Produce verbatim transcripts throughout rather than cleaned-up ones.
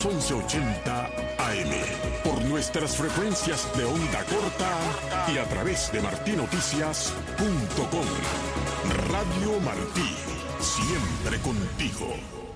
once ochenta A M por nuestras frecuencias de onda corta y a través de martí noticias punto com. Radio Martí, siempre contigo.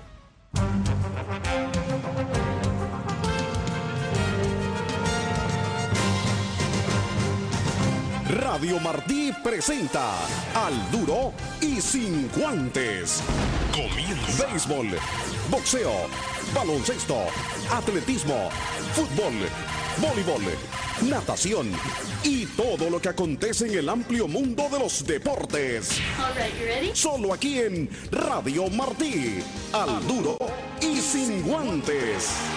Radio Martí presenta Al Duro y Sin Guantes. Comienza. Béisbol, boxeo, baloncesto, atletismo, fútbol, voleibol, natación y todo lo que acontece en el amplio mundo de los deportes. All right, you ready? Solo aquí en Radio Martí. Al Duro y Sin Guantes.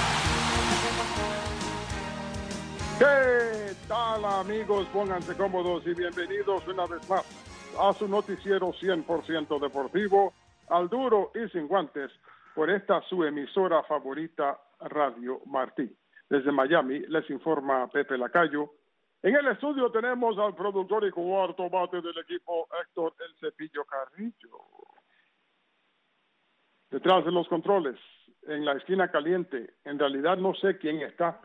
¿Qué tal, amigos? Pónganse cómodos y bienvenidos una vez más a su noticiero cien por ciento deportivo, Al Duro y Sin Guantes, por esta su emisora favorita, Radio Martí. Desde Miami les informa Pepe Lacayo. En el estudio tenemos al productor y cuarto bate del equipo, Héctor El Cepillo Carrillo. Detrás de los controles, en la esquina caliente, en realidad no sé quién está.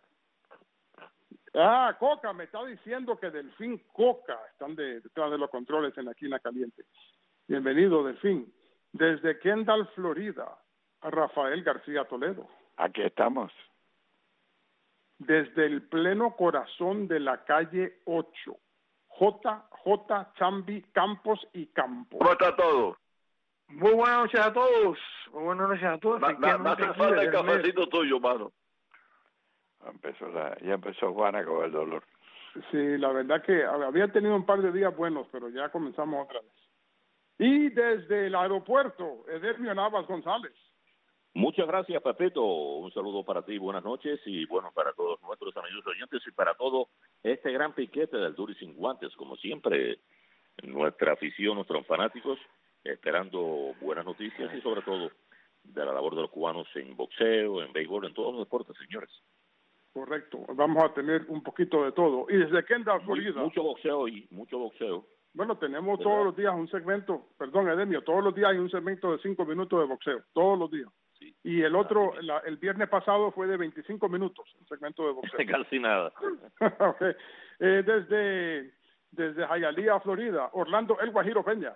Ah, Coca, me está diciendo que Delfín Coca están de, detrás de los controles en la esquina caliente. Bienvenido, Delfín. Desde Kendall, Florida, a Rafael García Toledo. Aquí estamos. Desde el pleno corazón de la calle ocho, J J Chambi Campos y Campos. ¿Cómo está todo? Muy buenas noches a todos. Muy buenas noches a todos. Me, me, me hace falta el cafecito tuyo, mano. Empezó la, ya empezó Juana con el dolor. Sí, la verdad que había tenido un par de días buenos, pero ya comenzamos otra vez. Y desde el aeropuerto, Edermio Navas González. Muchas gracias, Pepito. Un saludo para ti, buenas noches, y bueno, para todos nuestros amigos oyentes y para todo este gran piquete del Duro y Sin Guantes, como siempre, nuestra afición, nuestros fanáticos, esperando buenas noticias y sobre todo de la labor de los cubanos en boxeo, en béisbol, en todos los deportes, señores. Correcto, vamos a tener un poquito de todo. Y desde Kendall, Florida. Mucho boxeo y mucho boxeo. Bueno, tenemos ¿verdad? Todos los días un segmento, perdón, Edemio, todos los días hay un segmento de cinco minutos de boxeo, todos los días. Sí. Y el otro, la, el viernes pasado fue de veinticinco minutos, el segmento de boxeo. Casi nada. Okay. eh, desde, desde Hialeah, Florida, Orlando El Guajiro Peña.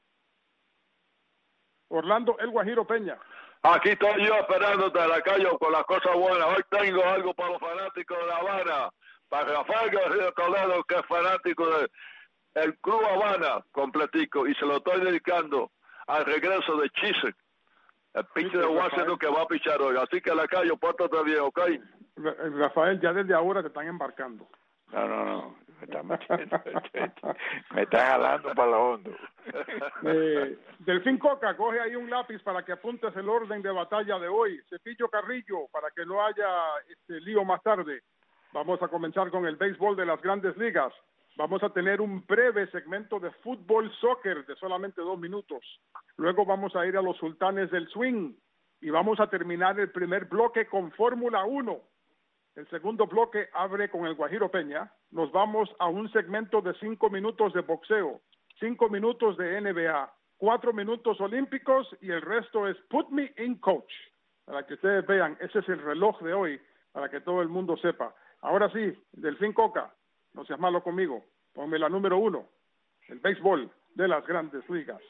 Orlando El Guajiro Peña. Aquí estoy yo esperándote a la calle con las cosas buenas. Hoy tengo algo para los fanáticos de La Habana, para Rafael García Toledo, que es fanático del el Club Habana completico, y se lo estoy dedicando al regreso de Chisek, el pitcher de Washington que va a pichar hoy. Así que la calle, pórtate bien, ¿ok? Rafael, ya desde ahora te están embarcando. No, no, no, me están metiendo, me están jalando para lo hondo. Eh, Delfín Coca, coge ahí un lápiz para que apuntes el orden de batalla de hoy. Cepillo Carrillo, para que no haya este lío más tarde. Vamos a comenzar con el béisbol de las Grandes Ligas. Vamos a tener un breve segmento de fútbol soccer de solamente dos minutos. Luego vamos a ir a los sultanes del swing y vamos a terminar el primer bloque con Fórmula uno. El segundo bloque abre con el Guajiro Peña. Nos vamos a un segmento de cinco minutos de boxeo, cinco minutos de N B A, cuatro minutos olímpicos y el resto es Put Me in Coach. Para que ustedes vean, ese es el reloj de hoy, para que todo el mundo sepa. Ahora sí, Delfín Coca, no seas malo conmigo. Ponme la número uno, el béisbol de las Grandes Ligas.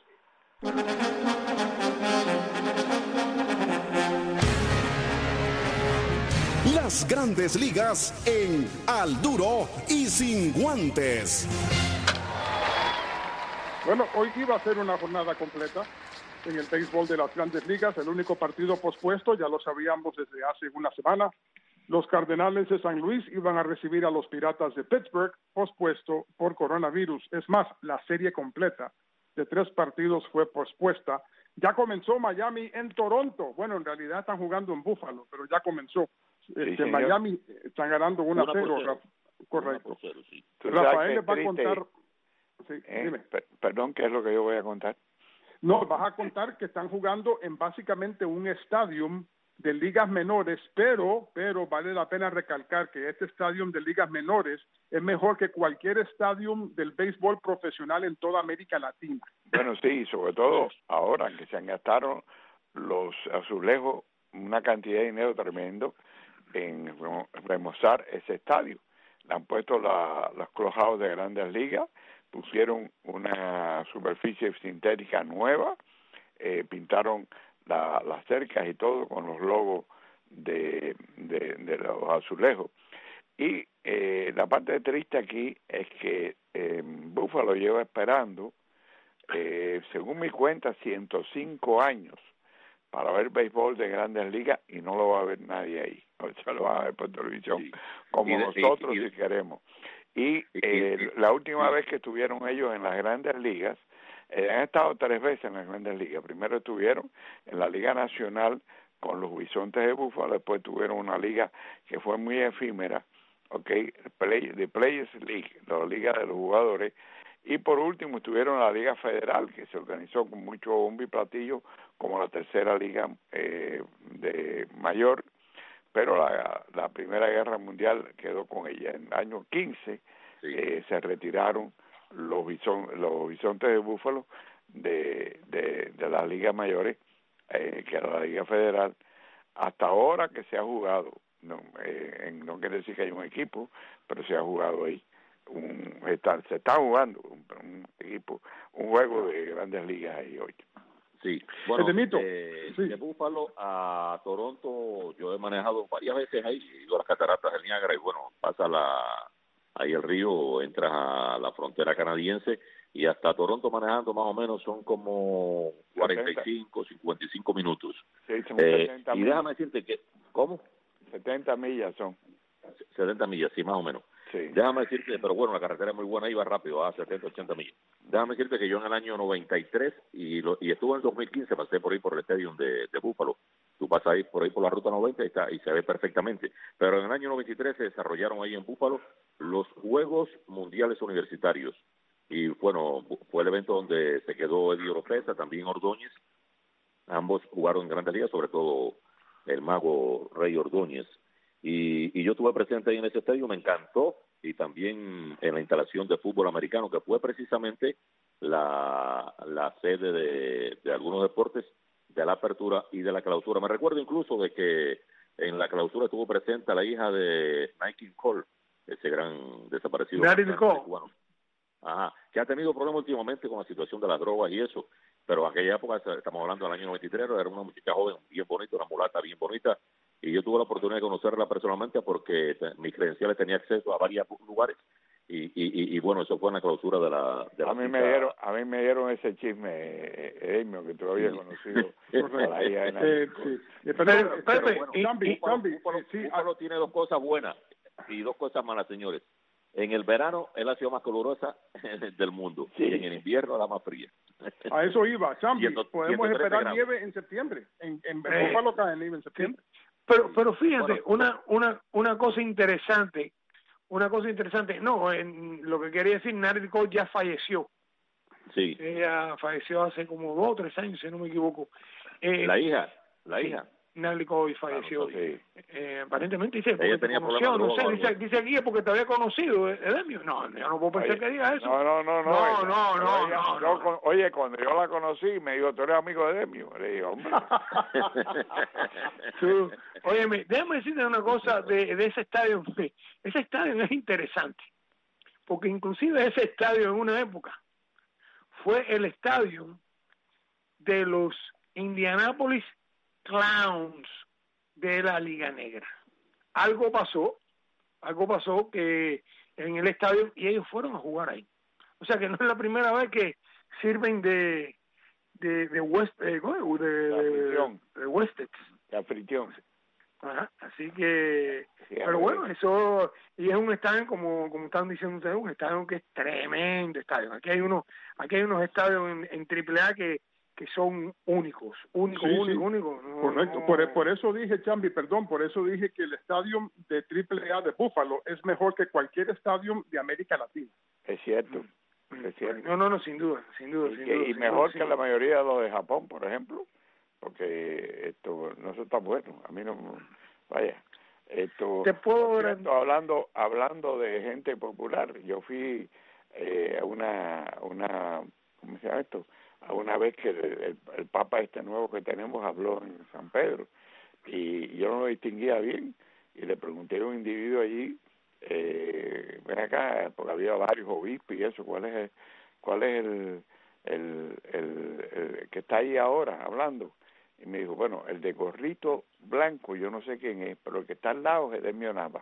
Las Grandes Ligas en Al Duro y Sin Guantes. Bueno, hoy iba a ser una jornada completa en el béisbol de las Grandes Ligas. El único partido pospuesto, ya lo sabíamos desde hace una semana. Los Cardenales de San Luis iban a recibir a los Piratas de Pittsburgh, pospuesto por coronavirus. Es más, la serie completa de tres partidos fue pospuesta. Ya comenzó Miami en Toronto. Bueno, en realidad están jugando en Buffalo, pero ya comenzó. Este, Sí, Miami están ganando uno a cero. Correcto. Cero, sí. Rafael les va a contar. Sí, eh, dime. per perdón, ¿qué es lo que yo voy a contar? No, vas a contar que están jugando en básicamente un estadio de ligas menores, pero pero vale la pena recalcar que este estadio de ligas menores es mejor que cualquier estadio del béisbol profesional en toda América Latina. Bueno, sí, sobre todo ahora que se han gastado los azulejos una cantidad de dinero tremendo en remozar ese estadio. Le han puesto la, los clojados de Grandes Ligas, pusieron una superficie sintética nueva, eh, pintaron la, las cercas y todo con los logos de, de, de los azulejos. Y eh, la parte triste aquí es que eh, Buffalo lleva esperando, eh, según mi cuenta, ciento cinco años para ver béisbol de Grandes Ligas y no lo va a ver nadie ahí. O sea, lo va a ver por televisión, sí, como y, nosotros y, y, si queremos. Y eh, la última vez que estuvieron ellos en las Grandes Ligas, eh, han estado tres veces en las Grandes Ligas. Primero estuvieron en la Liga Nacional con los Bisontes de Buffalo, después tuvieron una liga que fue muy efímera, okay, Play, de Players League, la liga de los jugadores, y por último estuvieron la Liga Federal, que se organizó con mucho bombo y platillo, como la tercera liga eh, de mayor, pero la, la Primera Guerra Mundial quedó con ella. En el año quince sí. eh, se retiraron los, bison, los Bisontes de Búfalo de, de, de las ligas mayores, eh, que era la Liga Federal, hasta ahora que se ha jugado, no, eh, no quiere decir que hay un equipo, pero se ha jugado ahí. Un, está, se está jugando un, un equipo, un juego de Grandes Ligas ahí hoy. Sí, bueno, de, sí. de Búfalo a Toronto yo he manejado varias veces ahí, he ido a las cataratas del Niágara y bueno, pasa la ahí el río, entras a la frontera canadiense y hasta Toronto manejando más o menos son como cuarenta y cinco, cincuenta y cinco minutos. Sí, son eh, setenta y déjame decirte que, ¿cómo? setenta millas son. setenta millas, sí, más o menos. Sí. Déjame decirte, pero bueno, la carretera es muy buena, iba rápido, a setenta, ochenta millas. Déjame decirte que yo en el año noventa y tres y, lo, y estuve en el dos mil quince, pasé por ahí por el estadio de, de Búfalo. Tú pasas ahí por ahí por la ruta noventa y, está, y se ve perfectamente. Pero en el año noventa y tres se desarrollaron ahí en Búfalo los Juegos Mundiales Universitarios. Y bueno, fue el evento donde se quedó Eddie Oropesa, también Ordóñez. Ambos jugaron en Grandes Ligas, sobre todo el mago Rey Ordóñez. Y, y yo estuve presente ahí en ese estadio, me encantó, y también en la instalación de fútbol americano, que fue precisamente la, la sede de, de algunos deportes, de la apertura y de la clausura. Me recuerdo incluso de que en la clausura estuvo presente la hija de Nike Cole, ese gran desaparecido. Nike Cole. Ajá, que ha tenido problemas últimamente con la situación de las drogas y eso, pero en aquella época, estamos hablando del año noventa y tres, era una muchacha joven, bien bonita, una mulata bien bonita, y yo tuve la oportunidad de conocerla personalmente porque mis credenciales tenía acceso a varios lugares y, y, y, y bueno, eso fue en la clausura de la, de la a mí me dieron a mí me dieron ese chisme, Emio, que tú habías sí. conocido. eh, sí. Pero, pero bueno, Búfalo tiene dos cosas buenas y dos cosas malas, señores. En el verano es la ciudad más calurosa del mundo, sí. Y en el invierno la más fría. A eso iba, Chambi. Podemos esperar grados. Nieve en septiembre. En, en eh, Búfalo cae nieve en septiembre. Pero, pero fíjate, bueno, una, una, una cosa interesante, una cosa interesante, no, en lo que quería decir, Natalie Cole ya falleció. Sí. Ella falleció hace como dos o tres años, si no me equivoco. Eh, la hija, la hija. Natalie Cole falleció. Claro, sí. eh, aparentemente dice, ella tenía conoció, no sé, dice, algo. dice aquí porque te había conocido, Edemio. No, yo no puedo pensar oye, que diga eso. No, no, no, no. No, ella, no, no, ella, no, yo, no. Con, oye, cuando yo la conocí, me dijo, tú eres amigo de Edemio. Le digo, hombre. Tú, óyeme, déjame decirte una cosa de, de ese estadio. Ese estadio es interesante, porque inclusive ese estadio en una época fue el estadio de los Indianapolis Clowns de la Liga Negra. Algo pasó, algo pasó que en el estadio y ellos fueron a jugar ahí. O sea que no es la primera vez que sirven de de de West eh, de, de, de Westex. La fricción. Ajá, así que sí, pero bueno, eso y es un estadio como como están diciendo ustedes, un estadio que es tremendo estadio. Aquí hay unos aquí hay unos estadios en, en triple A que que son únicos, únicos, sí, únicos, sí. únicos. No, Correcto, no. Por, por eso dije, Chambi, perdón, por eso dije que el estadio de triple A de Búfalo es mejor que cualquier estadio de América Latina. Es cierto, mm. es cierto. No, no, no, sin duda, sin duda. Y, sin que, duda, y sin mejor duda, que sin la duda. mayoría de los de Japón, por ejemplo, porque esto no se está bueno, a mí no, vaya. Esto, Te puedo cierto, hablando hablando de gente popular, yo fui eh, a una, una, ¿cómo se llama esto? A una vez que el, el, el Papa este nuevo que tenemos habló en San Pedro y yo no lo distinguía bien, y le pregunté a un individuo allí, eh, ven acá, porque había varios obispos y eso, ¿cuál es el, cuál es el, el, el, el que está ahí ahora hablando? Y me dijo, bueno, el de gorrito blanco, yo no sé quién es, pero el que está al lado es Edemio Nava.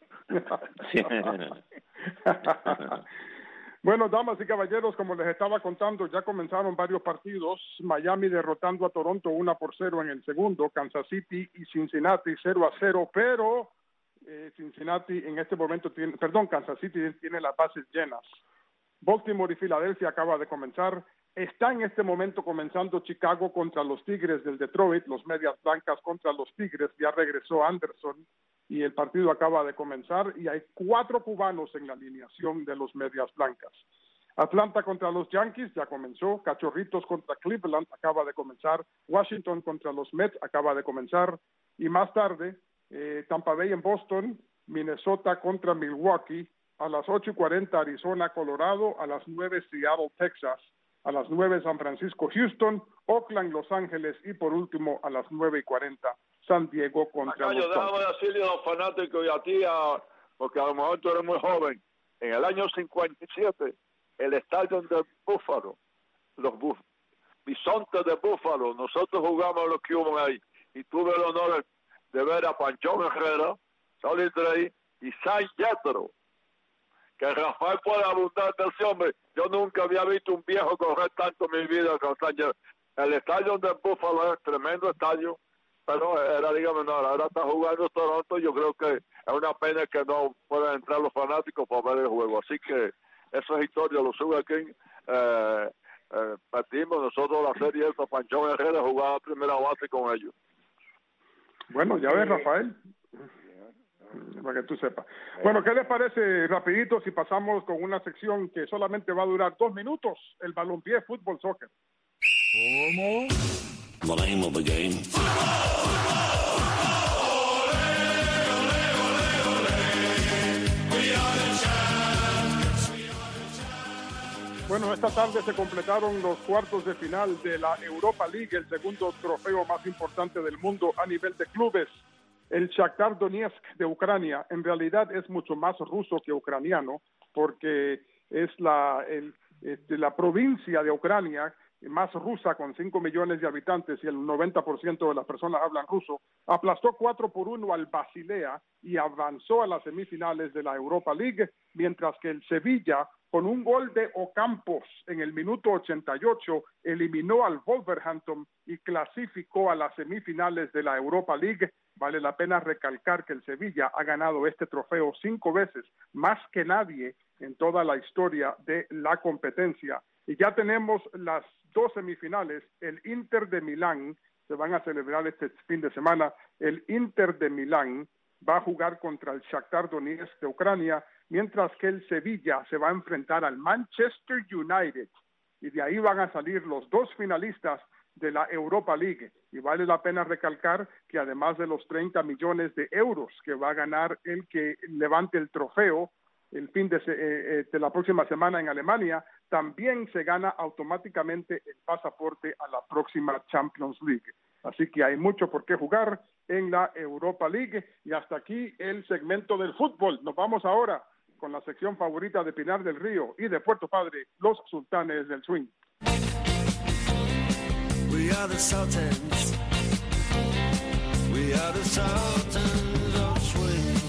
Bueno, damas y caballeros, como les estaba contando, ya comenzaron varios partidos. Miami derrotando a Toronto una por cero en el segundo, Kansas City y Cincinnati cero a cero, pero eh, Cincinnati en este momento tiene, perdón, Kansas City tiene las bases llenas. Baltimore y Filadelfia acaba de comenzar. Está en este momento comenzando Chicago contra los Tigres del Detroit, los Medias Blancas contra los Tigres, ya regresó Anderson y el partido acaba de comenzar y hay cuatro cubanos en la alineación de los Medias Blancas. Atlanta contra los Yankees ya comenzó, Cachorritos contra Cleveland acaba de comenzar, Washington contra los Mets acaba de comenzar y más tarde eh, Tampa Bay en Boston, Minnesota contra Milwaukee, a las ocho y cuarenta Arizona, Colorado, a las nueve Seattle, Texas, a las nueve San Francisco, Houston, Oakland, Los Ángeles y por último a las nueve y cuarenta San Diego contra Acá, los yo déjame Dodgers. decirle a los fanáticos y a ti, a, porque a lo mejor tú eres muy joven, en el año cincuenta y siete, el estadio de Búfalo, los Buf Bisontes de Búfalo, nosotros jugamos los Cubans ahí, y tuve el honor de ver a Panchón Herrera, Solid Drey y San Yetro, que Rafael puede abundar de ese hombre. Yo nunca había visto un viejo correr tanto en mi vida con San Yetro. El estadio de Búfalo es tremendo estadio, pero era, dígame, no, ahora está jugando Toronto. Yo creo que es una pena que no puedan entrar los fanáticos para ver el juego. Así que esa es historia, lo sube aquí. Eh, eh, partimos nosotros la serie esta, Panchón Herrera jugaba a primera base con ellos. Bueno, ya ves, Rafael, para que tú sepas. Bueno, ¿qué les parece, rapidito, si pasamos con una sección que solamente va a durar dos minutos, el balompié, fútbol, soccer? ¿Cómo? The name of the game. Bueno, esta tarde se completaron los cuartos de final de la Europa League, el segundo trofeo más importante del mundo a nivel de clubes. El Shakhtar Donetsk de Ucrania en realidad es mucho más ruso que ucraniano, porque es la, el, de la provincia de Ucrania más rusa, con cinco millones de habitantes y el noventa por ciento de las personas hablan ruso, aplastó cuatro por uno al Basilea y avanzó a las semifinales de la Europa League, mientras que el Sevilla, con un gol de Ocampos en el minuto ochenta y ocho, eliminó al Wolverhampton y clasificó a las semifinales de la Europa League. Vale la pena recalcar que el Sevilla ha ganado este trofeo cinco veces, más que nadie en toda la historia de la competencia. Y ya tenemos las dos semifinales. El Inter de Milán, se van a celebrar este fin de semana, el Inter de Milán va a jugar contra el Shakhtar Donetsk de Ucrania, mientras que el Sevilla se va a enfrentar al Manchester United, y de ahí van a salir los dos finalistas de la Europa League. Y vale la pena recalcar que además de los treinta millones de euros que va a ganar el que levante el trofeo el fin de, eh, de la próxima semana en Alemania, también se gana automáticamente el pasaporte a la próxima Champions League. Así que hay mucho por qué jugar en la Europa League. Y hasta aquí el segmento del fútbol. Nos vamos ahora con la sección favorita de Pinar del Río y de Puerto Padre, los Sultanes del Swing. We are the Sultans. We are the Sultans of Swing.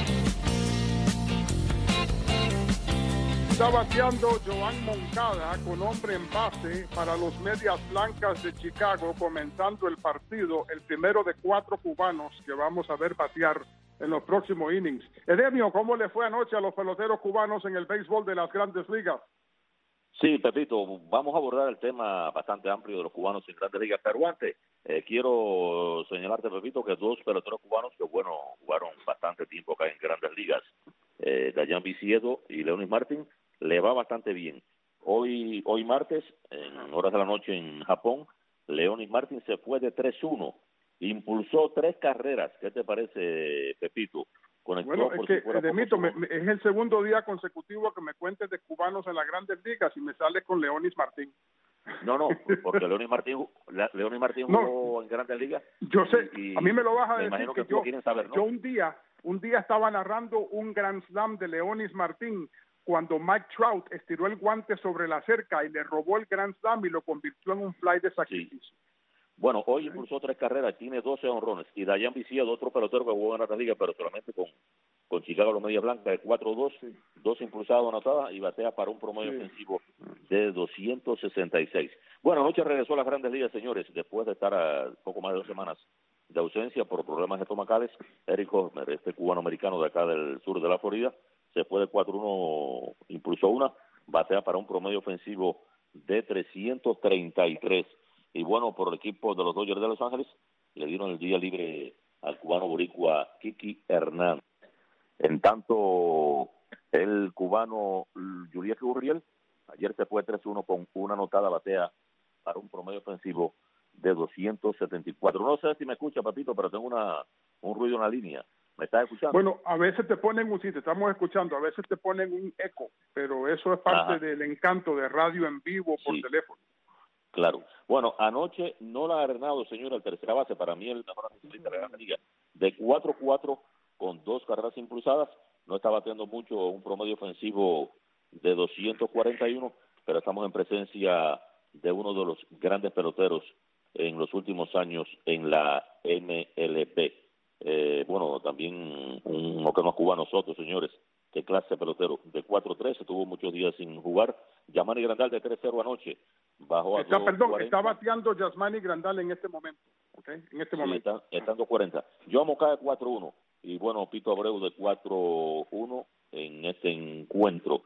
Está bateando Joan Moncada con hombre en base para los Medias Blancas de Chicago, comenzando el partido, el primero de cuatro cubanos que vamos a ver batear en los próximos innings. Edemio, ¿cómo le fue anoche a los peloteros cubanos en el béisbol de las Grandes Ligas? Sí, Pepito, vamos a abordar el tema bastante amplio de los cubanos en Grandes Ligas, pero antes eh, quiero señalarte, Pepito, que dos peloteros cubanos que, bueno, jugaron bastante tiempo acá en Grandes Ligas, eh, Dayan Viciedo y Leonis Martin, le va bastante bien. Hoy hoy martes, en horas de la noche en Japón, Leonis Martin se fue de tres uno, impulsó tres carreras. ¿Qué te parece, Pepito? Conectó Bueno, por es que, si fuera Edemito, poco, me, me, es el segundo día consecutivo que me cuentes de cubanos en las Grandes Ligas y me sale con Leonis Martín. No, no, porque Leonis Martín, Leonis Martín No. jugó en Grandes Ligas. Yo sé, y, a mí me lo vas a me decir imagino que, que yo, quieren saber, ¿no? yo un día, un día estaba narrando un Grand Slam de Leonis Martín cuando Mike Trout estiró el guante sobre la cerca y le robó el Grand Slam y lo convirtió en un fly de sacrificio. Sí. Bueno, hoy impulsó tres carreras, tiene doce honrones. Y Dayan Vicía, de otro pelotero que jugó en la liga, pero solamente con, con Chicago, los Medias Blancas, de cuatro dos, sí. dos impulsados anotadas y batea para un promedio sí. ofensivo de doscientos sesenta y seis. Bueno, anoche regresó a las Grandes Ligas, señores, después de estar a poco más de dos semanas de ausencia por problemas estomacales. Eric Hosmer, este cubano-americano de acá del sur de la Florida, se fue de cuatro uno, impulsó una, batea para un promedio ofensivo de trescientos treinta y tres. Y bueno, por el equipo de los Dodgers de Los Ángeles, le dieron el día libre al cubano boricua Kiki Hernández. En tanto, el cubano Julián Gurriel, ayer se fue tres uno con una anotada, batea para un promedio ofensivo de doscientos setenta y cuatro. No sé si me escucha, papito, pero tengo una un ruido en la línea. ¿Me estás escuchando? Bueno, a veces te ponen un, sí, te estamos escuchando, a veces te ponen un eco, pero eso es parte Ajá. del encanto de radio en vivo por sí. teléfono. Claro. Bueno, anoche Nolan Arenado, señor, al tercera base, para mí el mejor anticipista de la liga, de cuatro cuatro con dos carreras impulsadas, no está bateando mucho, un promedio ofensivo de doscientos cuarenta y uno, pero estamos en presencia de uno de los grandes peloteros en los últimos años en la M L B. Eh, bueno, también un ocano cubano Soto, señores, qué clase de pelotero, de cuatro tres, estuvo muchos días sin jugar. Yasmani Grandal de tres cero anoche, bajó a está, dos perdón, cuarenta. Está bateando Yasmani Grandal en este momento, ¿okay? En este sí, momento. Está, está en dos cuarenta. Joan Moncada de cuatro uno, y bueno, Pito Abreu de cuatro uno en este encuentro.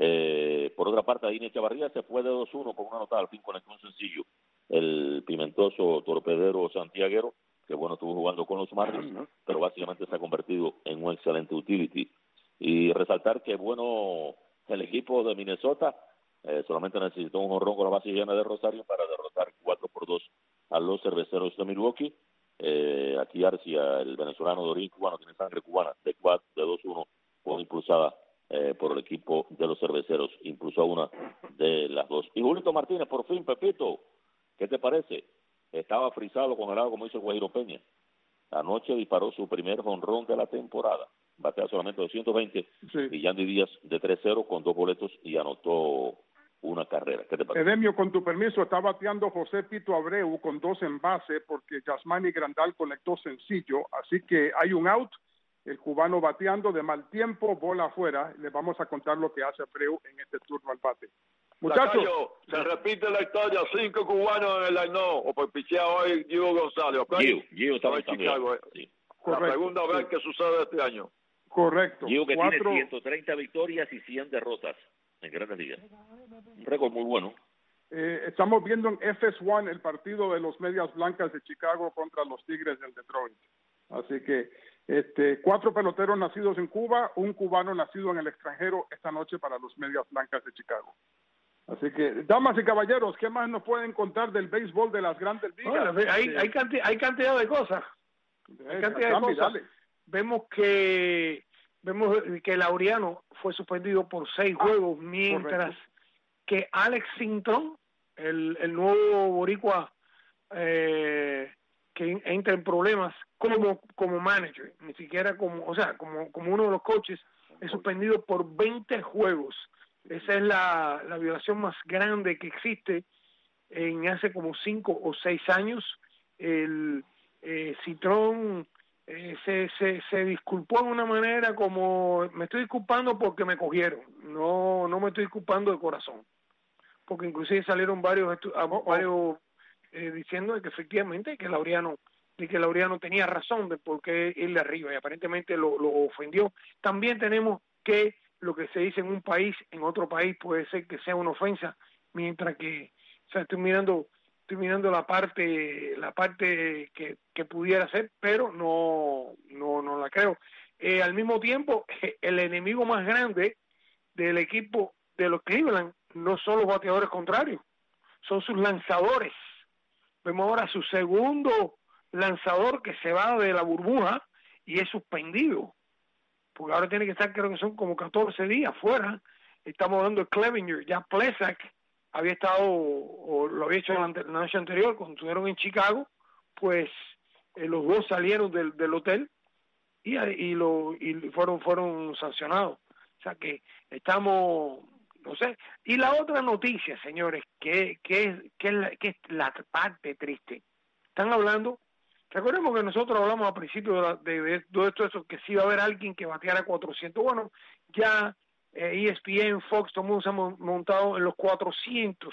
Eh, por otra parte, Aine Chavarría se fue de dos uno con una anotada, al fin conectó un sencillo. El pimentoso torpedero santiaguero, que bueno, estuvo jugando con los Marlins, ¿no? Pero básicamente se ha convertido en un excelente utility. Y resaltar que, bueno, el equipo de Minnesota eh, solamente necesitó un jonrón con la base llena de Rosario para derrotar cuatro por dos a los Cerveceros de Milwaukee. Eh, aquí Arcia, el venezolano de origen cubano, tiene sangre cubana, de cuatro, de dos uno, fue impulsada eh, por el equipo de los Cerveceros, impulsó una de las dos. Y Julito Martínez, por fin, Pepito, ¿qué te parece? Estaba frisado con el lado como hizo el Guajiro Peña. Anoche disparó su primer jonrón de la temporada. Batea solamente doscientos veinte. Sí. Y Yandy Díaz de tres cero con dos boletos y anotó una carrera. ¿Qué te parece? Edemio, con tu permiso, está bateando José Pito Abreu con dos en base porque Yasmani Grandal conectó sencillo. Así que hay un out. El cubano bateando de mal tiempo, bola afuera. Les vamos a contar lo que hace Abreu en este turno al bate. Muchachos, Lacayo, se repite la historia, cinco cubanos en el line-up, o por picheado hoy Gio González, ¿ok? Gio, Gio está en Chicago, eh. sí. La segunda vez sí. que sucede este año. Correcto. Gio que Cuatro... tiene ciento treinta victorias y cien derrotas en Grandes Ligas. Un récord muy bueno. Eh, estamos viendo en F S uno el partido de los Medias Blancas de Chicago contra los Tigres del Detroit. Así que este, cuatro peloteros nacidos en Cuba, un cubano nacido en el extranjero esta noche para los Medias Blancas de Chicago. Así que, damas y caballeros, ¿qué más nos pueden contar del béisbol de las Grandes Ligas? Bueno, hay, hay, cantidad, hay cantidad de cosas. Hay cantidad de cosas. Dale. Vemos que vemos que Laureano fue suspendido por seis ah, juegos, mientras correcto. que Alex Sinton, el, el nuevo boricua eh, que entra en problemas como como manager, ni siquiera como, o sea, como como uno de los coaches, es suspendido por veinte juegos. Esa es la, la violación más grande que existe en hace como cinco o seis años. El eh, Citrón eh, se, se, se disculpó de una manera como, me estoy disculpando porque me cogieron, no no me estoy disculpando de corazón, porque inclusive salieron varios estu- varios eh, diciendo que efectivamente que Laureano y que Laureano tenía razón de por qué irle arriba y aparentemente lo, lo ofendió. También tenemos que lo que se dice en un país, en otro país puede ser que sea una ofensa, mientras que, o sea, estoy mirando, estoy mirando la parte, la parte que, que pudiera ser, pero no, no, no la creo. Eh, al mismo tiempo, el enemigo más grande del equipo de los Cleveland no son los bateadores contrarios, son sus lanzadores. Vemos ahora su segundo lanzador que se va de la burbuja y es suspendido, porque ahora tiene que estar, creo que son como catorce días fuera. Estamos hablando de Clevinger, ya Plesac había estado, o lo había hecho la, ante, la noche anterior, cuando estuvieron en Chicago, pues eh, los dos salieron del, del hotel y, y, lo, y fueron, fueron sancionados. O sea que estamos, no sé. Y la otra noticia, señores, que, que, es, que, es, la, que es la parte triste. Están hablando, recordemos que nosotros hablamos al principio de, la, de, de todo esto, eso, que sí iba a haber alguien que bateara cuatrocientos. Bueno, ya eh, E S P N, Fox, todo el mundo se ha montado en los cuatrocientos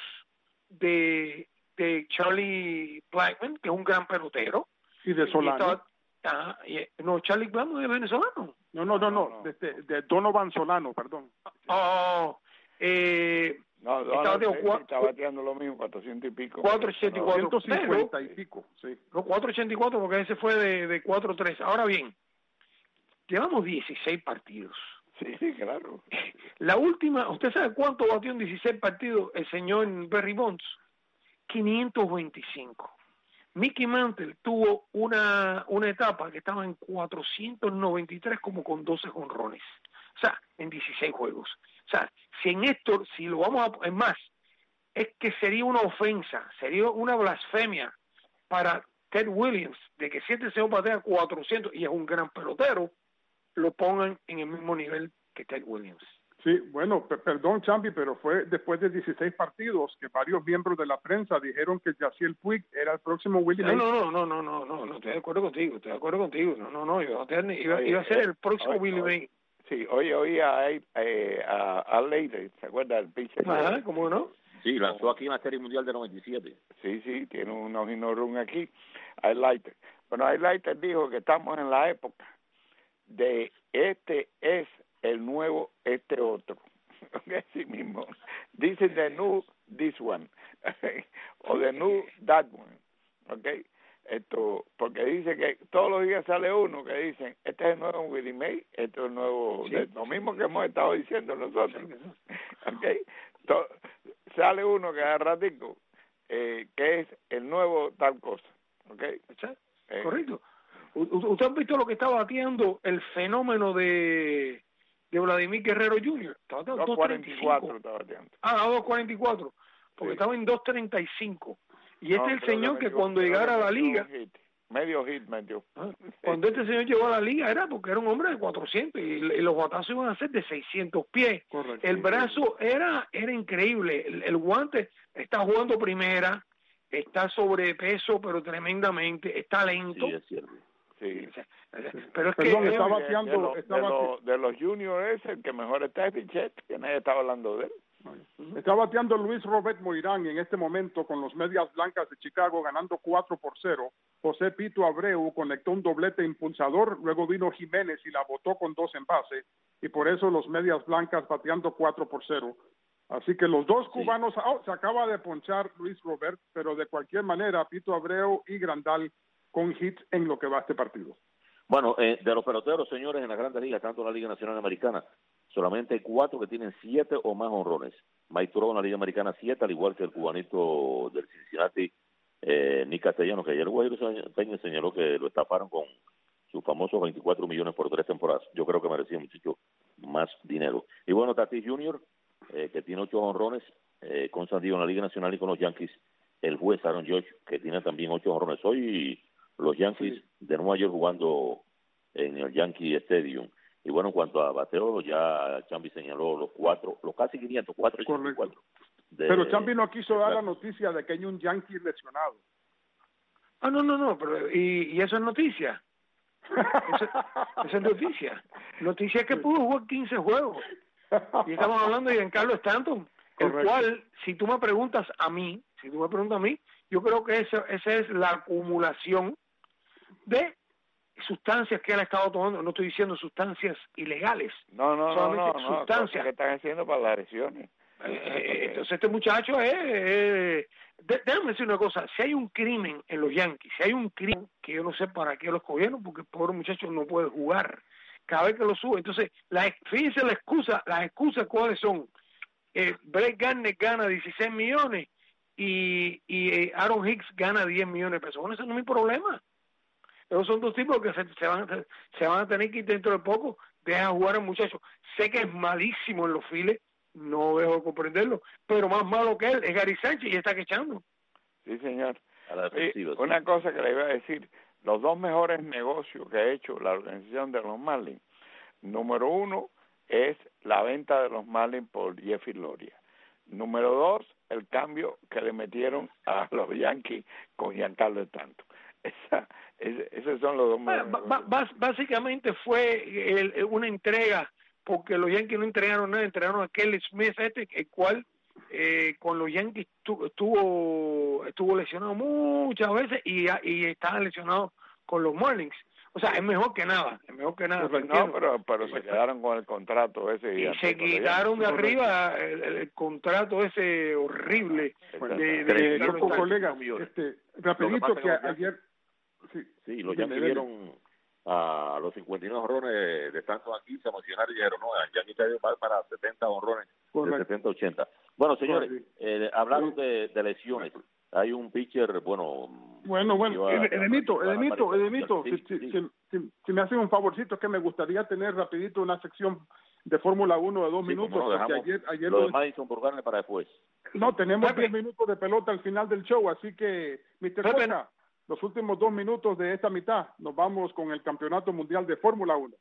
de, de Charlie Blackmon, que es un gran pelotero. Y de Solano. Y estaba, ah, y, no, Charlie Blackmon es venezolano. No, no, no, no, de, de, de Donovan Solano, perdón. Oh, eh... No, no, está, no, cuatro, está bateando lo mismo, cuatrocientos y pico. cuatrocientos ochenta y cuatro. cuatrocientos cincuenta y pico, sí. No, cuatrocientos ochenta y cuatro porque ese fue de, de cuatro tres. Ahora bien, llevamos dieciséis partidos. Sí, sí, claro. La última, ¿usted sabe cuánto batió en dieciséis partidos el señor Barry Bonds? quinientos veinticinco. Mickey Mantle tuvo una, una etapa que estaba en cuatrocientos noventa y tres como con doce jonrones. O sea, en dieciséis juegos. O sea, si en esto, si lo vamos a... Es más, es que sería una ofensa, sería una blasfemia para Ted Williams, de que si este señor batea cuatrocientos y es un gran pelotero, lo pongan en el mismo nivel que Ted Williams. Sí, bueno, p- perdón, Champi, pero fue después de dieciséis partidos que varios miembros de la prensa dijeron que Yasiel Puig era el próximo Willie No, Mays. no, no, no, no, no, no, estoy de acuerdo contigo, estoy de acuerdo contigo. No, no, no, iba a, tener, iba, iba a ser el próximo oye, Willie oye. Mays. Sí, hoy oía a, eh, a, a Leite, ¿se acuerda del pitcher? Ajá, ¿cómo no? Sí, lanzó aquí en la Serie Mundial de noventa y siete. Sí, sí, tiene un ojino run aquí. Highlighter. Bueno, Highlighter dijo que estamos en la época de este es el nuevo, este otro. Así mismo. Dice the new, this one. O the new, that one. ¿Ok? Esto, porque dice que todos los días sale uno que dicen, este es el nuevo Willie Mays, este es el nuevo, Sí. de, lo mismo que hemos estado diciendo nosotros. ¿Ok? To, sale uno que da ratico, eh, que es el nuevo tal cosa. ¿Ok? Eh, Correcto. U- u- ¿Usted ha visto lo que está bateando el fenómeno de, de Vladimir Guerrero junior? Estaba bateando dos cuarenta y cuatro dos treinta y cinco. está bateando. Ah, dos cuarenta y cuatro. Porque Sí. estaba en dos treinta y cinco. Y este No, es el creo señor que metió- cuando creo llegara a la metió liga, un hit. Medio hit metió. ah, cuando este señor llegó a la liga era porque era un hombre de cuatrocientos y, y los batazos iban a ser de seiscientos pies. Correcto. El brazo era era increíble. El, el guante está jugando primera, está sobrepeso, pero tremendamente, está lento. Sí, es cierto. Sí. Pero es Perdón, que está eh, bateando, de, lo- está de, bate- lo- de los juniors es el que mejor está es Pichet, que nadie estaba hablando de él. Está bateando Luis Robert Moirán en este momento con los Medias Blancas de Chicago ganando cuatro por cero. José Pito Abreu conectó un doblete impulsador, luego vino Jiménez y la botó con dos en base y por eso los Medias Blancas bateando cuatro por cero. Así que los dos cubanos, oh, se acaba de ponchar Luis Robert, pero de cualquier manera Pito Abreu y Grandal con hits en lo que va este partido. Bueno, eh, de los peloteros, señores, en las grandes ligas, tanto en la Liga Nacional Americana, solamente hay cuatro que tienen siete o más honrones. Mike Trout en la Liga Americana siete, al igual que el cubanito del Cincinnati, eh, Nick Castellanos, que ayer el Guajiro Peña señaló que lo estafaron con sus famosos veinticuatro millones por tres temporadas. Yo creo que merecía mucho más dinero. Y bueno, Tatis junior, eh, que tiene ocho honrones, eh, con San Diego en la Liga Nacional y con los Yankees, el juez Aaron Judge, que tiene también ocho honrones. Hoy los Yankees de Nueva York jugando en el Yankee Stadium. Y bueno, en cuanto a bateo, ya Chambi señaló los cuatro, los casi quinientos, cuatro y cuatro. Pero Chambi no quiso dar la noticia de que hay un Yankee lesionado. Ah, no, no, no, pero ¿y, y eso es noticia? Eso, eso es noticia. Noticia es que pudo jugar quince juegos. Y estamos hablando de Giancarlo Stanton, el Correcto. cual, si tú me preguntas a mí, si tú me preguntas a mí, yo creo que eso, esa es la acumulación de sustancias que él ha estado tomando. No estoy diciendo sustancias ilegales. No, no, no, solamente no, no, sustancias. cosas que están haciendo para las lesiones. Eh, entonces este muchacho es, eh, de- déjame decir una cosa, si hay un crimen en los Yankees, si hay un crimen que yo no sé para qué lo escogieron, porque el pobre muchacho no puede jugar cada vez que lo sube. Entonces, la, fíjense la excusa, las excusas cuáles son. Eh, Brett Gardner gana dieciséis millones y, y eh, Aaron Hicks gana diez millones de pesos. Bueno, ese no es mi problema. Esos son dos tipos que se, se, van, a- se van a tener que ir dentro de poco. Deja jugar al muchacho. Sé que es malísimo en los files. no dejo de comprenderlo, pero más malo que él es Gary Sánchez y está quechando. Sí, señor. A la defensiva, Y sí. una cosa que le iba a decir, los dos mejores negocios que ha hecho la organización de los Marlins, número uno es la venta de los Marlins por Jeffrey Loria. Número dos, el cambio que le metieron a los Yankees con Giancarlo Stanton. Esa, ese, esos son los dos mejores Ba- ba- bas- básicamente fue el- el- una entrega, porque los Yankees no entregaron nada, entregaron a Kelly Smith, este, el cual eh, con los Yankees tu- estuvo estuvo lesionado muchas veces y, y estaba lesionado con los Marlins. O sea, es mejor que nada, es mejor que nada. lo No, entiendo. pero, pero se quedaron con el contrato ese. Y gigante se con los quitaron de Yankees. arriba el, el- el contrato ese horrible Bueno, de, eh, de, yo, de- con de- colegas, millones. este, Lo que rapidito pasa que es que los ayer... Sí, Sí, los dígame, Yankees dale. vieron a los cincuenta y nueve honrones de Stanton aquí, se emocionaron y dijeron, no, el Yankee está para, para setenta honrones, Correcto. de setenta ochenta. Bueno, señores, Bueno, sí. eh, hablaron de, de lesiones. Hay un pitcher, bueno... Bueno, bueno, que iba- Ed- Edemito, que iba a Edemito, aparecer. Edemito, Sí, si, si, sí. si- si- si me hacen un favorcito, es que me gustaría tener rapidito una sección de Fórmula uno de dos Sí, minutos, como no, porque dejamos ayer, ayer lo lo- de Madison por carne para después. no, tenemos Pepe. diez minutos de pelota al final del show, así que, mister Pepe. Coca, los últimos dos minutos de esta mitad, nos vamos con el Campeonato Mundial de Fórmula uno.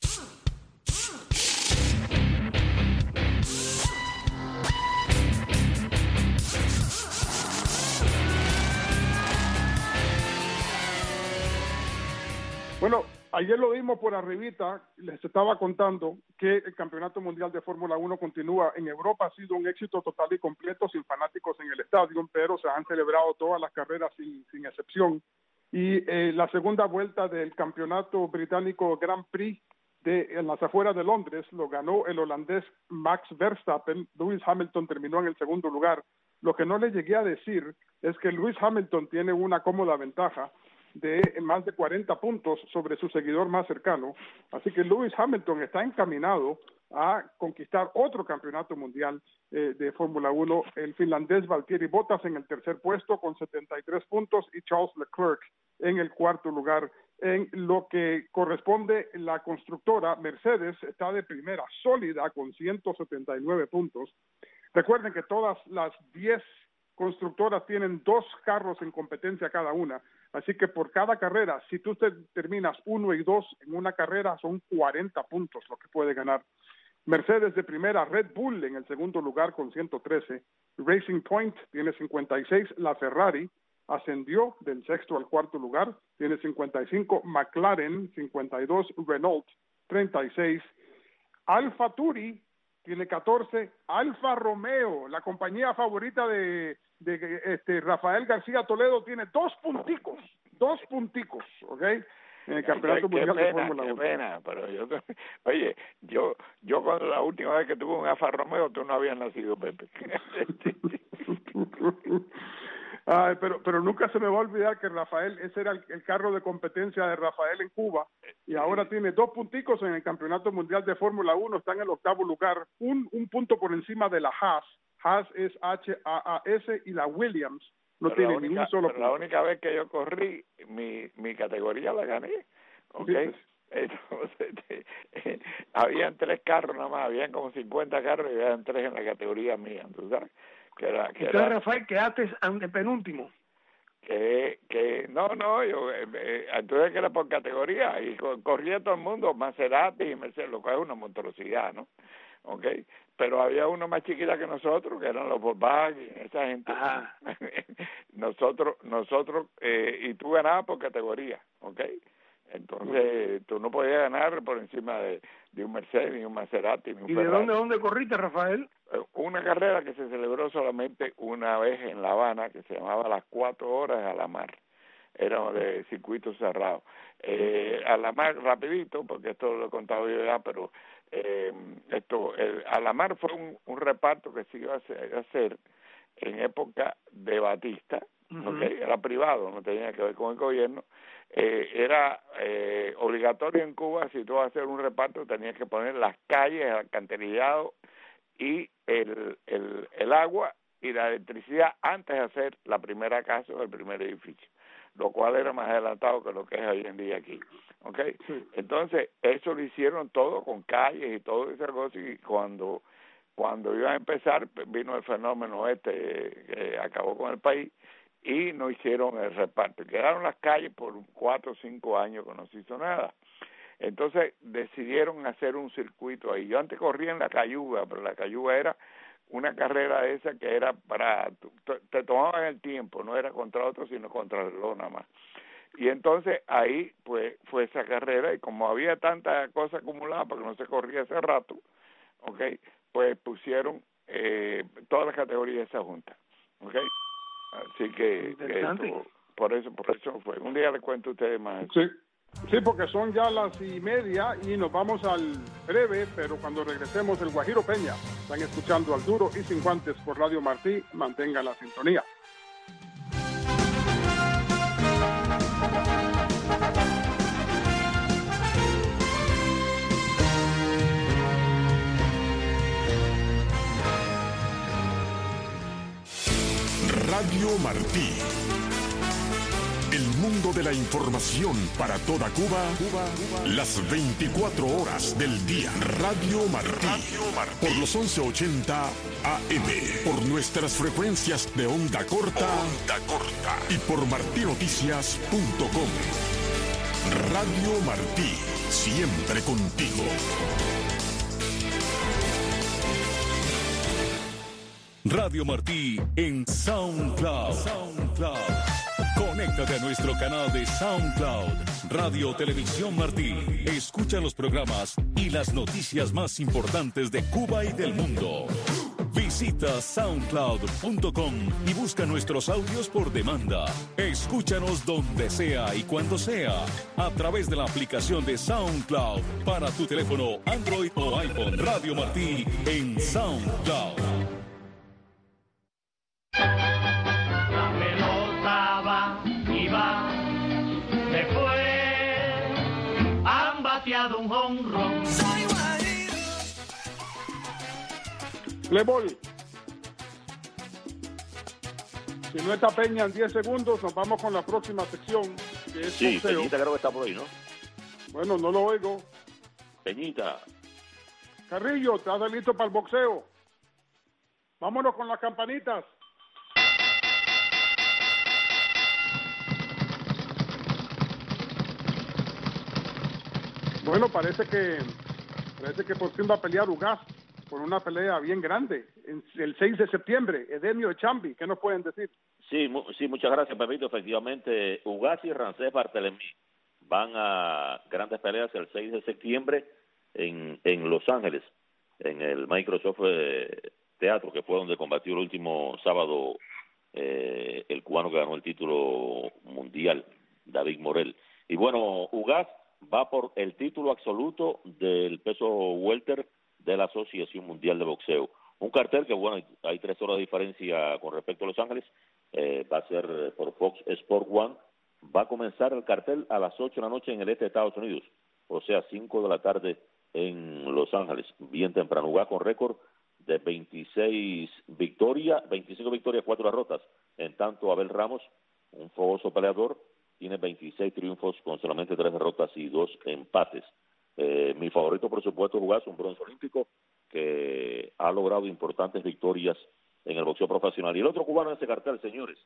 Bueno, ayer lo dimos por arribita, les estaba contando que el Campeonato Mundial de Fórmula uno continúa en Europa, ha sido un éxito total y completo, sin fanáticos en el estadio, pero se han celebrado todas las carreras sin, sin excepción. Y eh, la segunda vuelta del Campeonato Británico Grand Prix de, en las afueras de Londres lo ganó el holandés Max Verstappen. Lewis Hamilton terminó en el segundo lugar. Lo que no le llegué a decir es que Lewis Hamilton tiene una cómoda ventaja de más de cuarenta puntos sobre su seguidor más cercano, así que Lewis Hamilton está encaminado a conquistar otro campeonato mundial eh, de Fórmula uno, el finlandés Valtteri Bottas en el tercer puesto con setenta y tres puntos y Charles Leclerc en el cuarto lugar. En lo que corresponde la constructora, Mercedes está de primera sólida con ciento setenta y nueve puntos. Recuerden que todas las diez constructoras tienen dos carros en competencia cada una, así que por cada carrera, si tú te terminas uno y dos en una carrera, son cuarenta puntos lo que puede ganar. Mercedes de primera, Red Bull en el segundo lugar con ciento trece, Racing Point tiene cincuenta y seis, la Ferrari ascendió del sexto al cuarto lugar, tiene cincuenta y cinco, McLaren cincuenta y dos, Renault treinta y seis, Alfa Tauri tiene catorce, Alfa Romeo, la compañía favorita de, de este Rafael García Toledo, tiene dos punticos, dos punticos, ¿ok? En el Campeonato Qué- qué Mundial de pena, Fórmula qué uno. pena, pero yo, oye, yo, yo cuando la última vez que tuve un Alfa Romeo, tú no habías nacido, Pepe. Ay, pero, pero nunca se me va a olvidar que Rafael, ese era el, el carro de competencia de Rafael en Cuba, y ahora tiene dos punticos en el Campeonato Mundial de Fórmula uno, está en el octavo lugar, un, un punto por encima de la Haas. Haas es H A A S y la Williams no Pero tiene la ni única, un solo pero la punto. única vez que yo corrí, mi, mi categoría la gané, ¿ok? Sí, pues. Entonces, eh, habían tres carros nada más, habían como cincuenta carros y habían tres en la categoría mía, ¿tú sabes? Que era, que Entonces, era, Rafael, quedaste ante penúltimo. que, que no, no, yo, eh, eh, entonces que era por categoría y co- corría todo el mundo, Maserati y Mercedes, lo cual es una monstruosidad, ¿no? ¿Ok? Pero había uno más chiquita que nosotros, que eran los Volkswagen, esa gente. Ajá. nosotros, nosotros, eh, y tú ganabas por categoría, ¿ok? Entonces, tú no podías ganar por encima de, de un Mercedes, ni un Maserati, ni un ¿Y de Ferrari. dónde, dónde corriste, Rafael? Eh, Una carrera que se celebró solamente una vez en La Habana, que se llamaba Las Cuatro Horas a la Mar. Era de circuito cerrado. Eh, a la mar, rapidito, porque esto lo he contado yo ya, pero eh, esto, el, a la mar fue un, un reparto que se iba a hacer, a hacer en época de Batista, Uh-huh. ¿okay? Era privado, no tenía que ver con el gobierno. Eh, era eh, obligatorio en Cuba, si tú vas a hacer un reparto, tenías que poner las calles, el alcantarillado y el, el, el agua y la electricidad antes de hacer la primera casa o el primer edificio, lo cual era más adelantado que lo que es hoy en día aquí, ¿ok? Sí. Entonces, eso lo hicieron todo con calles y todo esa cosa, y cuando cuando iba a empezar vino el fenómeno este que acabó con el país y no hicieron el reparto. Quedaron las calles por cuatro o cinco años que no se hizo nada. Entonces decidieron hacer un circuito ahí. Yo antes corría en la Cayuga, pero la Cayuga era una carrera esa que era para, te tomaban el tiempo, no era contra otro, sino contra el reloj nada más. Y entonces ahí pues fue esa carrera, y como había tanta cosa acumulada porque no se corría hace rato, okay, pues pusieron eh, todas las categorías de esa junta, okay. Así que, que esto, por eso por eso fue. Un día les cuento a ustedes más. Sí, sí, porque son ya las y media y nos vamos al breve, pero cuando regresemos el Guajiro Peña. Están escuchando Al Duro y Sin Guantes por Radio Martí. Mantengan la sintonía. Radio Martí. El mundo de la información para toda Cuba, Cuba, Cuba, las veinticuatro horas del día. Radio Martí. Radio Martí. Por los once ochenta A M. Por nuestras frecuencias de onda corta. Onda corta. Y por martí noticias punto com. Radio Martí. Siempre contigo. Radio Martí en SoundCloud. SoundCloud. Conéctate a nuestro canal de SoundCloud, Radio Televisión Martí. Escucha los programas y las noticias más importantes de Cuba y del mundo. Visita soundcloud punto com y busca nuestros audios por demanda. Escúchanos donde sea y cuando sea, a través de la aplicación de SoundCloud para tu teléfono Android o iPhone. Radio Martí en SoundCloud. La pelota va y va, se fue, han bateado un jonrón. Play ball. Si no está Peña en diez segundos, nos vamos con la próxima sección, que es sí, boxeo. Peñita creo que está por ahí, ¿no? Bueno, no lo oigo. Peñita. Carrillo, ¿estás listo para el boxeo? Vámonos con las campanitas. Bueno, parece que parece que por fin va a pelear Ugas por una pelea bien grande en, el seis de septiembre, Edemio Echambi. ¿Qué nos pueden decir? Sí, mu sí, muchas gracias, Pepito. Efectivamente, Ugas y Rancés Barthelemy van a grandes peleas el seis de septiembre en, en Los Ángeles, en el Microsoft eh, Teatro, que fue donde combatió el último sábado eh, el cubano que ganó el título mundial, David Morel. Y bueno, Ugas va por el título absoluto del peso welter de la Asociación Mundial de Boxeo. Un cartel que, bueno, hay tres horas de diferencia con respecto a Los Ángeles, eh, va a ser por Fox Sport One. Va a comenzar el cartel a las ocho de la noche en el este de Estados Unidos, o sea, cinco de la tarde en Los Ángeles, bien temprano. Ugas con récord de veintiséis victorias, veinticinco victorias, cuatro derrotas. En tanto, Abel Ramos, un fogoso peleador, tiene veintiséis triunfos con solamente tres derrotas y dos empates. Eh, mi favorito, por supuesto, Ugas, un bronce olímpico que ha logrado importantes victorias en el boxeo profesional. Y el otro cubano en ese cartel, señores,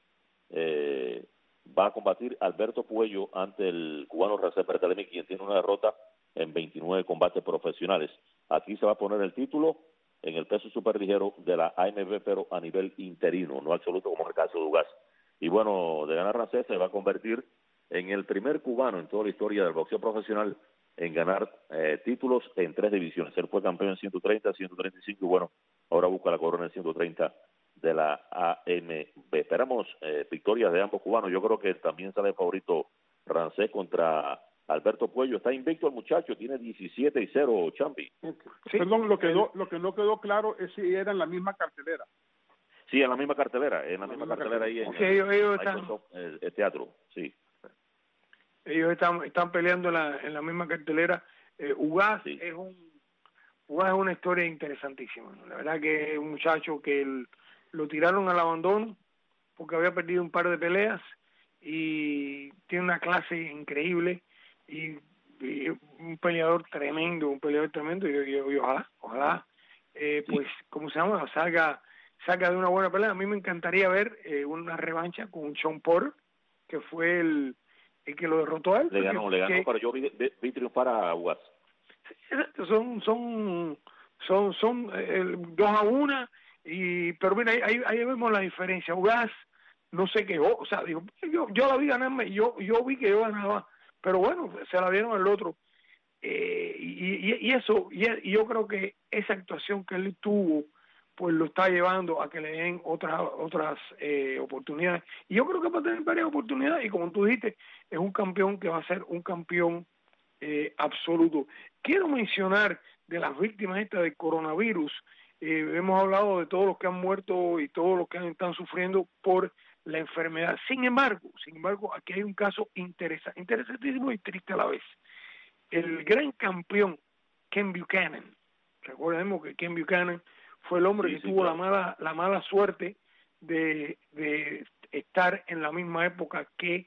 eh, va a combatir Alberto Puello ante el cubano Rancés Barthelemy, quien tiene una derrota en veintinueve combates profesionales. Aquí se va a poner el título en el peso superligero de la A M B, pero a nivel interino, no absoluto como en el caso de Ugas. Y bueno, de ganar Rancés se va a convertir en el primer cubano en toda la historia del boxeo profesional en ganar eh, títulos en tres divisiones. Él fue campeón en ciento treinta, ciento treinta y cinco y bueno, ahora busca la corona en ciento treinta de la A M B. Esperamos eh, victorias de ambos cubanos. Yo creo que también sale favorito Rancés contra Alberto Puello. Está invicto el muchacho, tiene diecisiete y cero, Champi. Sí. Perdón, lo, quedó, lo que no quedó claro es si era en la misma cartelera. Sí, en la misma cartelera, en la, la misma, misma cartelera, cartelera ahí en okay, el, ellos están... el, el teatro, sí. Ellos están, están peleando en la, en la misma cartelera. Eh, Ugas sí. es un Ugas es una historia interesantísima. La verdad que es un muchacho que el, lo tiraron al abandono porque había perdido un par de peleas y tiene una clase increíble y, y un peleador tremendo, un peleador tremendo y, y, y ojalá, ojalá eh, pues, ¿cómo se llama? Salga, salga de una buena pelea. A mí me encantaría ver eh, una revancha con Sean Porter, que fue el, el que lo derrotó a él. Le ganó, porque, le ganó, que, pero yo vi, vi, vi triunfar a Ugas. Son, son, son, son eh, dos a una, y, pero mira, ahí, ahí, ahí vemos la diferencia. Ugas no se quejó, o sea, dijo, yo, yo la vi ganarme, yo, yo vi que yo ganaba, pero bueno, se la dieron al otro. Eh, y, y, y eso, y, y yo creo que esa actuación que él tuvo, pues lo está llevando a que le den otras otras eh, oportunidades. Y yo creo que va a tener varias oportunidades, y como tú dijiste, es un campeón que va a ser un campeón eh, absoluto. Quiero mencionar de las víctimas estas del coronavirus, eh, hemos hablado de todos los que han muerto y todos los que están sufriendo por la enfermedad. Sin embargo, sin embargo, aquí hay un caso interesante, interesantísimo y triste a la vez. El gran campeón Ken Buchanan, recordemos que Ken Buchanan fue el hombre sí, que sí, tuvo claro. la mala la mala suerte de, de estar en la misma época que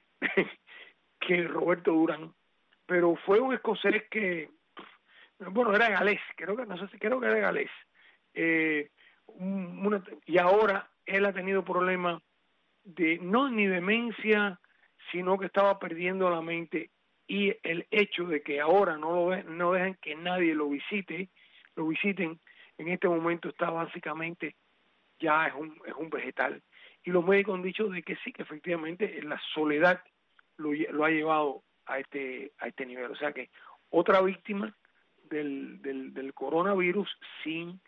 que Roberto Durán, pero fue un escocés que, bueno, era galés, creo que no sé si creo que era galés, eh, un, una, y ahora él ha tenido problemas de no ni demencia, sino que estaba perdiendo la mente, y el hecho de que ahora no lo ve, no dejan que nadie lo visite, lo visiten, en este momento está básicamente ya es un es un vegetal, y los médicos han dicho de que sí, que efectivamente la soledad lo, lo ha llevado a este a este nivel, o sea que otra víctima del del, del coronavirus sin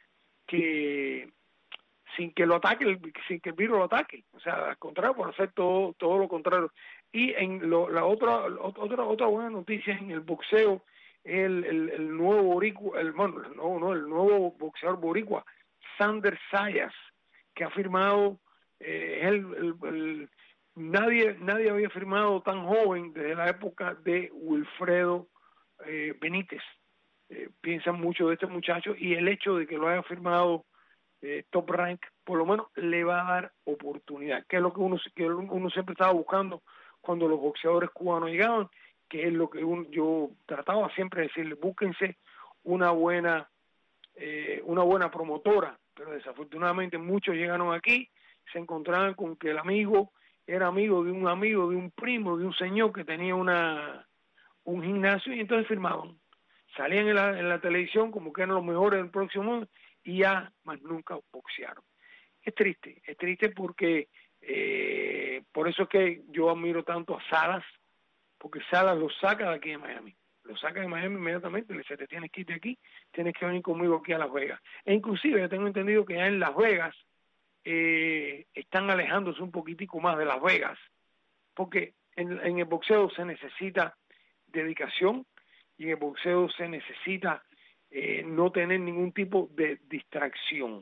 que sin que lo ataque, sin que el virus lo ataque, o sea, al contrario, por hacer todo todo lo contrario. Y en lo, la otra otra otra buena noticia en el boxeo, el el, el nuevo boricua, el bueno, no, no, el nuevo boxeador boricua, Sander Sayas, que ha firmado, eh, el, el, el, nadie nadie había firmado tan joven desde la época de Wilfredo eh, Benítez. Eh, piensan mucho de este muchacho, y el hecho de que lo haya firmado eh, Top Rank, por lo menos le va a dar oportunidad, que es lo que uno que uno siempre estaba buscando cuando los boxeadores cubanos llegaban, que es lo que uno, yo trataba siempre de decirle, búsquense una buena eh, una buena promotora, pero desafortunadamente muchos llegaron aquí, se encontraban con que el amigo era amigo de un amigo, de un primo, de un señor que tenía una un gimnasio, y entonces firmaban, salían en la, en la televisión como que eran los mejores del próximo mundo, y ya más nunca boxearon. Es triste, es triste porque eh, por eso es que yo admiro tanto a Salas, porque Salas lo saca de aquí de Miami, lo saca de Miami inmediatamente, le dice, te tienes que ir de aquí, tienes que venir conmigo aquí a Las Vegas. E inclusive yo tengo entendido que ya en Las Vegas eh, están alejándose un poquitico más de Las Vegas, porque en, en el boxeo se necesita dedicación, y en el boxeo se necesita eh, no tener ningún tipo de distracción.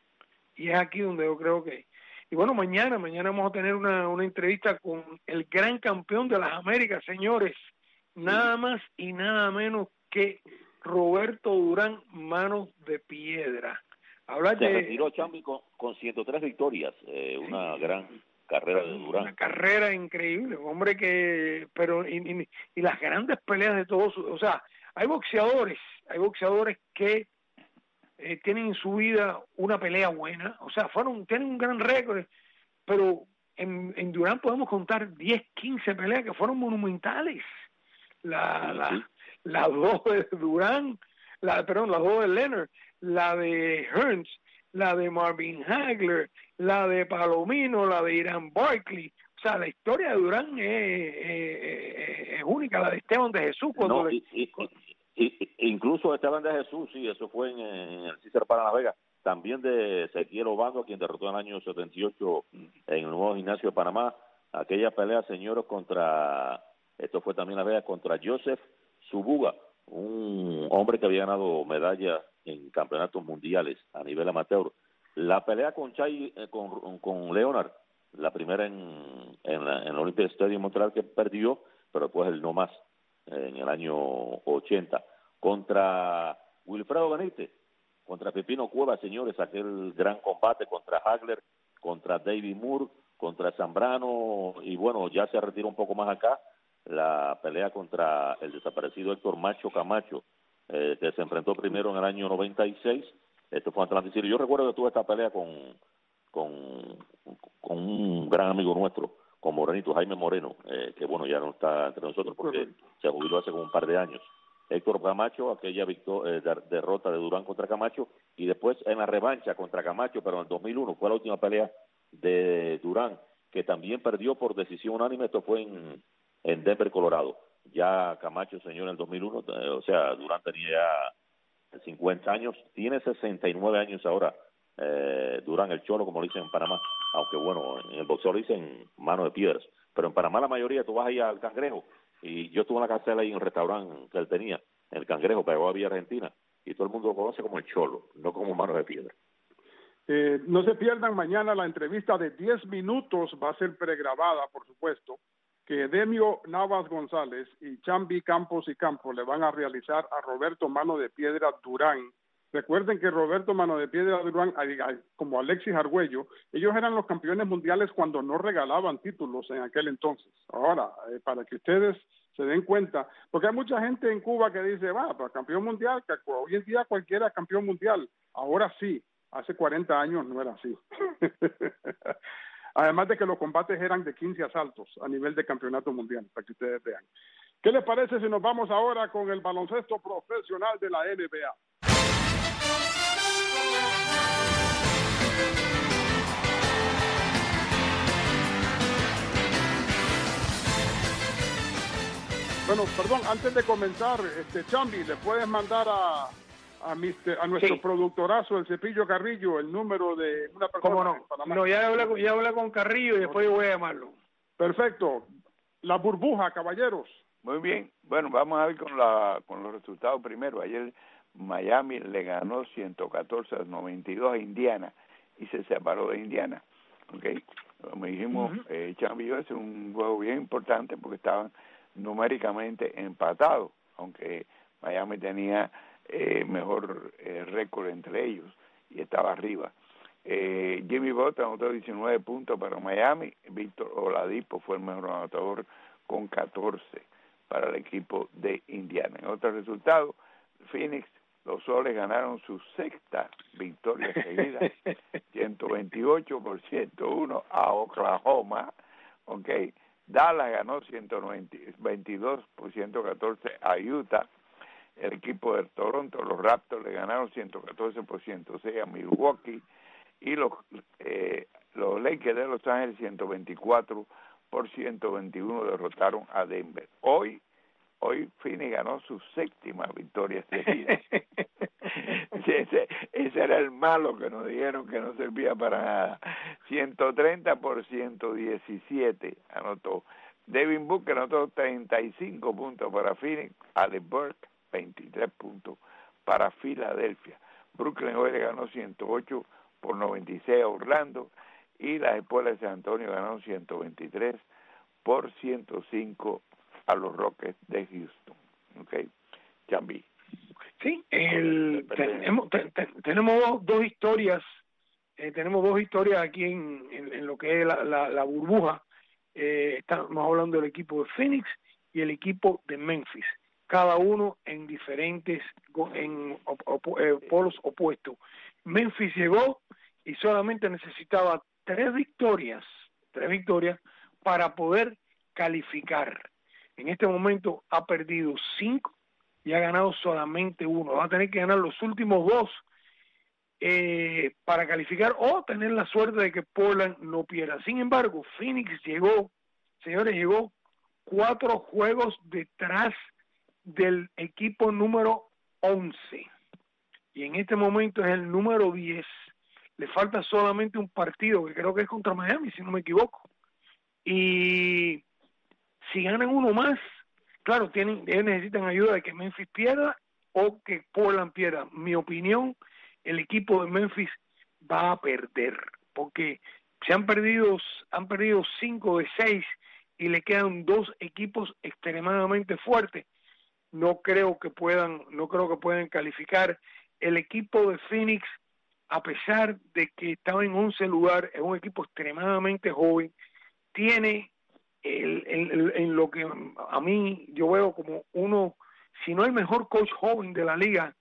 Y es aquí donde yo creo que... Y bueno, mañana, mañana vamos a tener una, una entrevista con el gran campeón de las Américas, señores, nada más y nada menos que Roberto Durán, Manos de Piedra. Hablar Se de... retiró Chambi con, con ciento tres victorias, eh, una sí. gran carrera de Durán. Una carrera increíble, hombre que... pero y, y, y las grandes peleas de todos, o sea, hay boxeadores, hay boxeadores que eh, tienen en su vida una pelea buena, o sea, fueron tienen un gran récord, pero en, en Durán podemos contar diez, quince peleas que fueron monumentales. La, sí, la, sí. Las dos de Durán, la, perdón, las dos de Leonard, la de Hearns, la de Marvin Hagler, la de Palomino, la de Irán Barkley. O sea, la historia de Durán es, es, es única, la de Esteban de Jesús. Cuando no, le, y, y, y, incluso Esteban de Jesús, sí, eso fue en, en el Cícer para Las Vegas. También de Ezequiel Obando, quien derrotó en el año setenta y ocho en el nuevo gimnasio de Panamá. Aquella pelea, señores, contra, esto fue también Las Vegas, contra Joseph Subuga, un hombre que había ganado medallas en campeonatos mundiales a nivel amateur. La pelea con Chay, eh, con, con Leonard, la primera en, en, la, en el Olympic Stadium Montreal, que perdió, pero después el no más, eh, en el año ochenta. Contra Wilfredo Benítez, contra Pepino Cueva, señores, aquel gran combate contra Hagler, contra David Moore, contra Zambrano, y bueno, ya se retiró un poco más acá, la pelea contra el desaparecido Héctor Macho Camacho, eh, que se enfrentó primero en el año noventa y seis, Esto fue en Atlantic City. Yo recuerdo que tuve esta pelea con, con, con un gran amigo nuestro, con Morenito, Jaime Moreno, eh, que bueno, ya no está entre nosotros porque Correcto. se jubiló hace como un par de años. Héctor Camacho, aquella victor- eh, der- derrota de Durán contra Camacho, y después en la revancha contra Camacho, pero en el dos mil uno fue la última pelea de Durán, que también perdió por decisión unánime. Esto fue en, en Denver, Colorado. Ya Camacho, señor, en el dos mil uno, eh, o sea, Durán tenía ya cincuenta años, tiene sesenta y nueve años ahora, eh, Durán, el Cholo, como lo dicen en Panamá, aunque bueno, en el boxeo lo dicen mano de piedras, pero en Panamá la mayoría, tú vas ahí al Cangrejo, y yo estuve en la carcela ahí en el restaurante que él tenía, en el Cangrejo, pegado a Villa Argentina, y todo el mundo lo conoce como el Cholo, no como mano de piedra. Eh, no se pierdan mañana la entrevista de diez minutos, va a ser pregrabada, por supuesto, que Demio Navas González y Chambi Campos y Campos le van a realizar a Roberto Mano de Piedra Durán. Recuerden que Roberto Mano de Piedra Durán, como Alexis Argüello, ellos eran los campeones mundiales cuando no regalaban títulos en aquel entonces. Ahora, eh, para que ustedes se den cuenta, porque hay mucha gente en Cuba que dice, va, para campeón mundial, que hoy en día cualquiera es campeón mundial. Ahora sí, hace cuarenta años no era así. Además de que los combates eran de quince asaltos a nivel de campeonato mundial, para que ustedes vean. ¿Qué les parece si nos vamos ahora con el baloncesto profesional de la N B A? Bueno, perdón, antes de comenzar, este Chambi, ¿le puedes mandar a a, mister, a nuestro sí. productorazo, el Cepillo Carrillo, el número de una persona? ¿Cómo no? No, ya hablé, con, ya hablé con Carrillo y después yo voy a llamarlo. Perfecto. La burbuja, caballeros. Muy bien. Bueno, vamos a ver con, la, con los resultados primero. Ayer Miami le ganó ciento catorce a noventa y dos a Indiana y se separó de Indiana. Okay. Como dijimos, uh-huh. eh, Chambi, es un juego bien importante porque estaban numéricamente empatados, aunque Miami tenía eh, mejor eh, récord entre ellos y estaba arriba. Eh, Jimmy Butler anotó diecinueve puntos para Miami, Víctor Oladipo fue el mejor anotador con catorce para el equipo de Indiana. En otro resultado, Phoenix, los Soles ganaron su sexta victoria seguida, ciento veintiocho por ciento uno a Oklahoma, okay. Dallas ganó ciento veintidós por ciento catorce a Utah. El equipo de Toronto, los Raptors, le ganaron ciento catorce por ciento seis a Milwaukee. Y los, eh, los Lakers de Los Ángeles, ciento veinticuatro por ciento veintiuno, derrotaron a Denver. Hoy, hoy Phoenix ganó su séptima victoria seguida. Sí, ese, ese era el malo que nos dijeron que no servía para nada. ciento treinta por ciento diecisiete anotó. Devin Booker anotó treinta y cinco puntos para Phoenix. Alec Burke, veintitrés puntos para Filadelfia. Brooklyn hoy le ganó ciento ocho por noventa y seis a Orlando. Y las Espuelas de San Antonio ganaron ciento veintitrés por ciento cinco a los Rockets de Houston. Okay. Chambi. Sí, el, tenemos, te, te, tenemos dos, dos historias, eh, tenemos dos historias aquí en, en, en lo que es la, la, la burbuja. Eh, estamos hablando del equipo de Phoenix y el equipo de Memphis, cada uno en diferentes en op, op, eh, polos opuestos. Memphis llegó y solamente necesitaba tres victorias, tres victorias para poder calificar. En este momento ha perdido cinco y ha ganado solamente uno. Va a tener que ganar los últimos dos eh, para calificar o tener la suerte de que Portland no pierda. Sin embargo, Phoenix llegó, señores, llegó cuatro juegos detrás del equipo número once. Y en este momento es el número diez. Le falta solamente un partido, que creo que es contra Miami, si no me equivoco. Y si ganan uno más, claro, tienen, ellos necesitan ayuda de que Memphis pierda o que Portland pierda. Mi opinión, el equipo de Memphis va a perder, porque se han perdido, han perdido cinco de seis y le quedan dos equipos extremadamente fuertes. No creo que puedan, no creo que puedan calificar. El equipo de Phoenix, a pesar de que estaba en once lugar, es un equipo extremadamente joven, tiene el, el, el, en lo que a mí yo veo como uno, si no el mejor coach joven de la liga,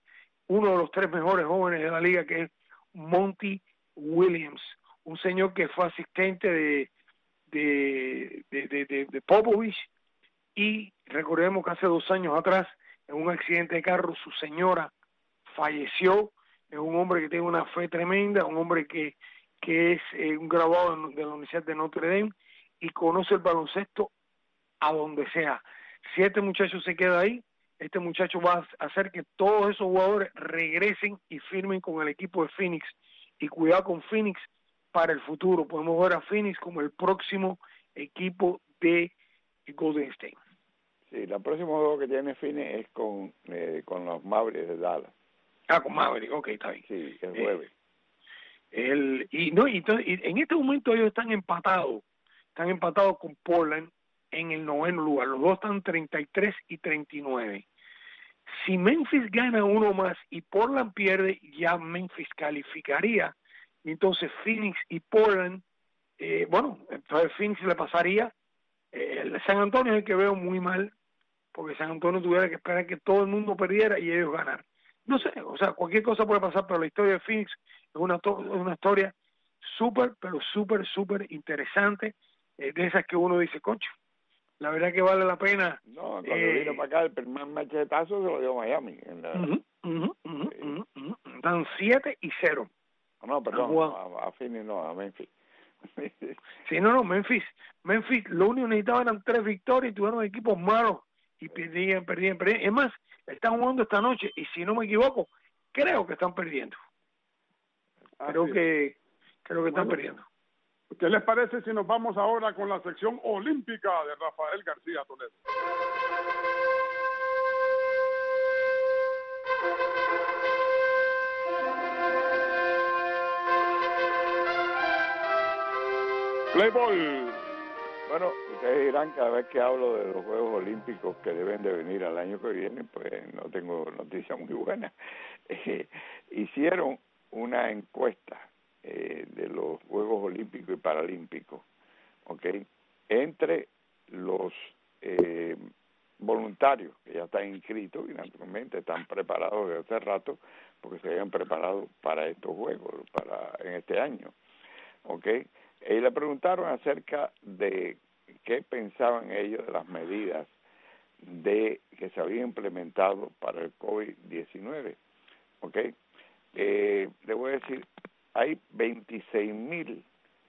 uno de los tres mejores jóvenes de la liga, que es Monty Williams, un señor que fue asistente de de, de, de, de, de Popovich, y recordemos que hace dos años atrás, en un accidente de carro, su señora falleció. Es un hombre que tiene una fe tremenda, un hombre que, que es eh, un graduado de la Universidad de Notre Dame y conoce el baloncesto a donde sea. Si este muchacho se queda ahí, este muchacho va a hacer que todos esos jugadores regresen y firmen con el equipo de Phoenix. Y cuidado con Phoenix para el futuro. Podemos ver a Phoenix como el próximo equipo de Golden State. Sí, el próximo juego que tiene Phoenix es con, eh, con los Mavericks de Dallas. Ah, con Maverick, ok, está bien. Sí, el jueves. Eh, el, y no y, y en este momento ellos están empatados, están empatados con Portland en el noveno lugar. Los dos están treinta y tres y treinta y nueve. Si Memphis gana uno más y Portland pierde, ya Memphis calificaría. Entonces Phoenix y Portland, eh, bueno, entonces Phoenix le pasaría. Eh, el San Antonio es el que veo muy mal, porque San Antonio tuviera que esperar que todo el mundo perdiera y ellos ganar. No sé, o sea, cualquier cosa puede pasar, pero la historia de Phoenix es una, to- una historia súper, pero súper, súper interesante, eh, de esas que uno dice, concho, la verdad que vale la pena. No, cuando eh, vino para acá, el primer machetazo se lo dio Miami. En la... uh-huh, uh-huh, uh-huh, sí. uh-huh, uh-huh. Dan siete y cero. No, perdón, a, a Phoenix no, a Memphis. Sí, no, no, Memphis. Memphis, lo único que necesitaba eran tres victorias y tuvieron equipos malos y perdían, perdían, perdían. Es más, están jugando esta noche y si no me equivoco, creo que están perdiendo. Creo Así que es. creo que están Bueno, perdiendo. ¿qué les parece si nos vamos ahora con la sección olímpica de Rafael García Toledo? Playboy. Bueno, ustedes dirán cada vez que hablo de los Juegos Olímpicos que deben de venir al año que viene, pues no tengo noticias muy buenas. Eh, hicieron una encuesta eh, de los Juegos Olímpicos y Paralímpicos, ¿ok? Entre los eh, voluntarios que ya están inscritos y naturalmente están preparados desde hace rato porque se habían preparado para estos Juegos, para en este año, ¿ok? Y le preguntaron acerca de qué pensaban ellos de las medidas de que se habían implementado para el COVID diecinueve. ¿Ok? Eh, le voy a decir, hay veintiséis mil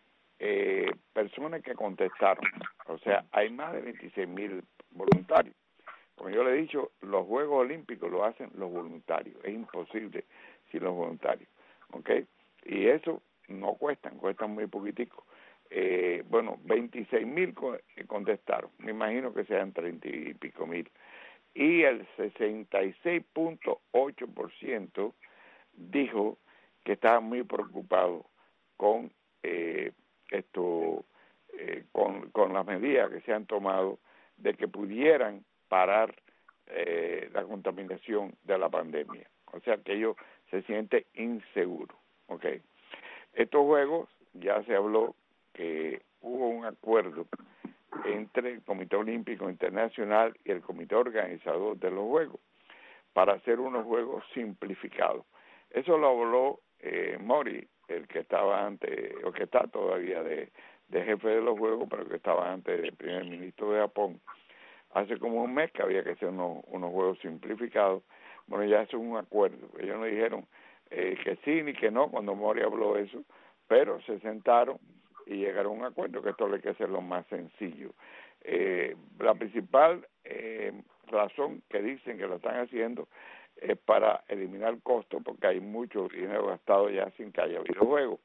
eh, personas que contestaron. O sea, hay más de veintiséis mil voluntarios. Como yo le he dicho, los Juegos Olímpicos lo hacen los voluntarios. Es imposible sin los voluntarios. ¿Ok? Y eso no cuestan, cuestan muy poquitico. Eh, bueno, veintiséis mil contestaron, me imagino que sean treinta y pico mil. Y el sesenta y seis punto ocho por ciento dijo que estaba muy preocupado con eh, esto, eh, con, con las medidas que se han tomado de que pudieran parar eh, la contaminación de la pandemia. O sea, que ellos se sienten inseguros. ¿Okay? Estos juegos, ya se habló que hubo un acuerdo entre el Comité Olímpico Internacional y el Comité Organizador de los Juegos para hacer unos juegos simplificados. Eso lo habló eh, Mori, el que estaba antes, o que está todavía de, de jefe de los Juegos, pero que estaba antes del primer ministro de Japón. Hace como un mes que había que hacer unos, unos juegos simplificados. Bueno, ya es un acuerdo. Ellos no dijeron eh, que sí ni que no cuando Mori habló eso, pero se sentaron y llegaron a un acuerdo que esto le hay que hacerlo más sencillo. Eh, la principal eh, razón que dicen que lo están haciendo es para eliminar costos, porque hay mucho dinero gastado ya sin que haya videojuegos.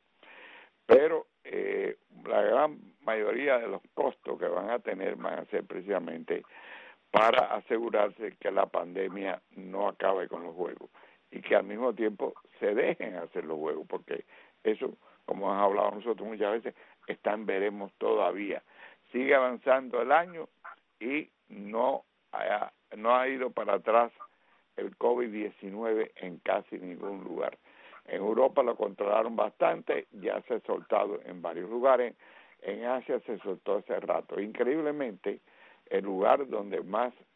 Pero eh, la gran mayoría de los costos que van a tener van a ser precisamente para asegurarse que la pandemia no acabe con los juegos y que al mismo tiempo se dejen hacer los juegos, porque eso, como hemos hablado nosotros muchas veces, está en veremos todavía. Sigue avanzando el año y no ha, no ha ido para atrás el COVID diecinueve en casi ningún lugar. En Europa lo controlaron bastante, ya se ha soltado en varios lugares. En Asia se soltó hace rato. Increíblemente, el lugar donde más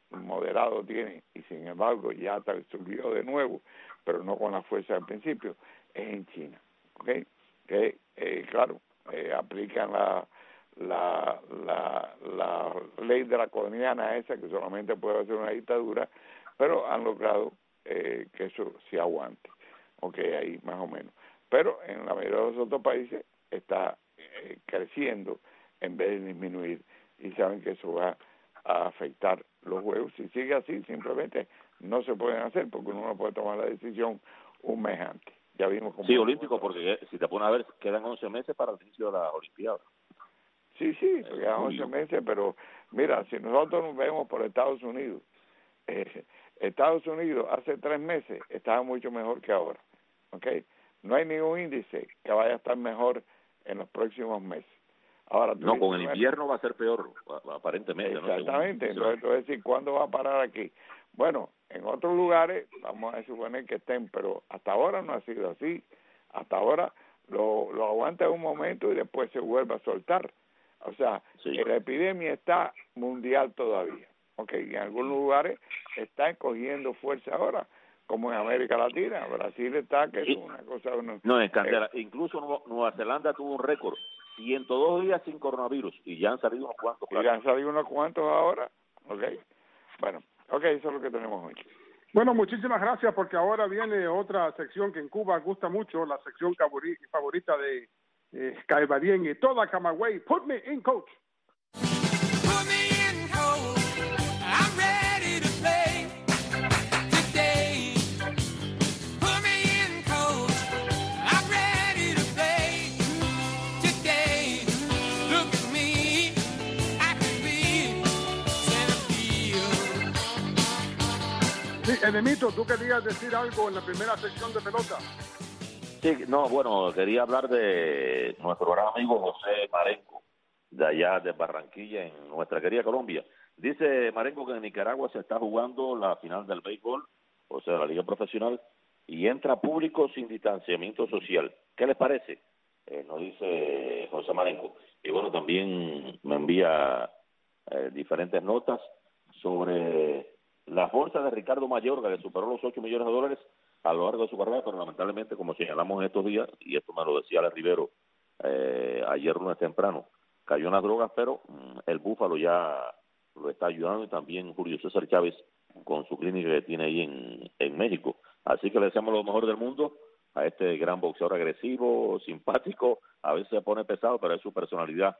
moderado tiene, y sin embargo ya subió de nuevo, pero no con la fuerza del principio, es en China, ¿ok? Que, eh, claro, eh, aplican la, la, la, la ley draconiana esa, que solamente puede hacer una dictadura, pero han logrado eh, que eso se aguante, ok, ahí más o menos. Pero en la mayoría de los otros países está eh, creciendo en vez de disminuir, y saben que eso va a afectar los juegos. Si sigue así, simplemente no se pueden hacer, porque uno no puede tomar la decisión un mes antes. Ya vimos cómo... Sí, olímpico, porque si te pones a ver, quedan once meses para el inicio de las Olimpiadas. Sí, sí, quedan once meses, pero mira, si nosotros nos vemos por Estados Unidos, eh, Estados Unidos hace tres meses estaba mucho mejor que ahora, ¿ok? No hay ningún índice que vaya a estar mejor en los próximos meses. Ahora, no, con el invierno va a ser peor, aparentemente. Exactamente, ¿no? Entonces, entonces decir, ¿cuándo va a parar aquí? Bueno, en otros lugares vamos a suponer que estén, pero hasta ahora no ha sido así. Hasta ahora lo, lo aguanta un momento y después se vuelve a soltar. O sea, sí. La epidemia está mundial todavía. Okay, en algunos lugares está cogiendo fuerza ahora, como en América Latina. Brasil está, que es una cosa... Uno, no, es candela. Eh, Incluso Nueva Zelanda tuvo un récord, ciento dos días sin coronavirus, y ya han salido unos cuantos. Y ya han salido unos cuantos ahora, ok. Bueno, ok, eso es lo que tenemos hoy. Bueno, muchísimas gracias, porque ahora viene otra sección que en Cuba gusta mucho, la sección favorita de eh, Calvarien y toda Camagüey. Put me in, coach. Put me in, coach. I'm ready to play today. Put me in, coach. I'm ready to play today. Look at me, I can be center field. Sí, Enemito, ¿tú querías decir algo en la primera sección de pelota? Sí, no, bueno, quería hablar de nuestro gran amigo José Marenco, de allá de Barranquilla, en nuestra querida Colombia. Dice Marenco que en Nicaragua se está jugando la final del béisbol, o sea, la liga profesional, y entra público sin distanciamiento social. ¿Qué les parece? Eh, nos dice José Marenco. Y bueno, también me envía eh, diferentes notas sobre la bolsa de Ricardo Mayorga, que superó los ocho millones de dólares a lo largo de su carrera, pero lamentablemente, como señalamos en estos días, y esto me lo decía Alex Rivero eh, ayer lunes temprano, cayó en las drogas, pero mm, el Búfalo ya lo está ayudando, y también Julio César Chávez con su clínica que tiene ahí en, en México. Así que le deseamos lo mejor del mundo a este gran boxeador agresivo, simpático, a veces se pone pesado, pero es su personalidad,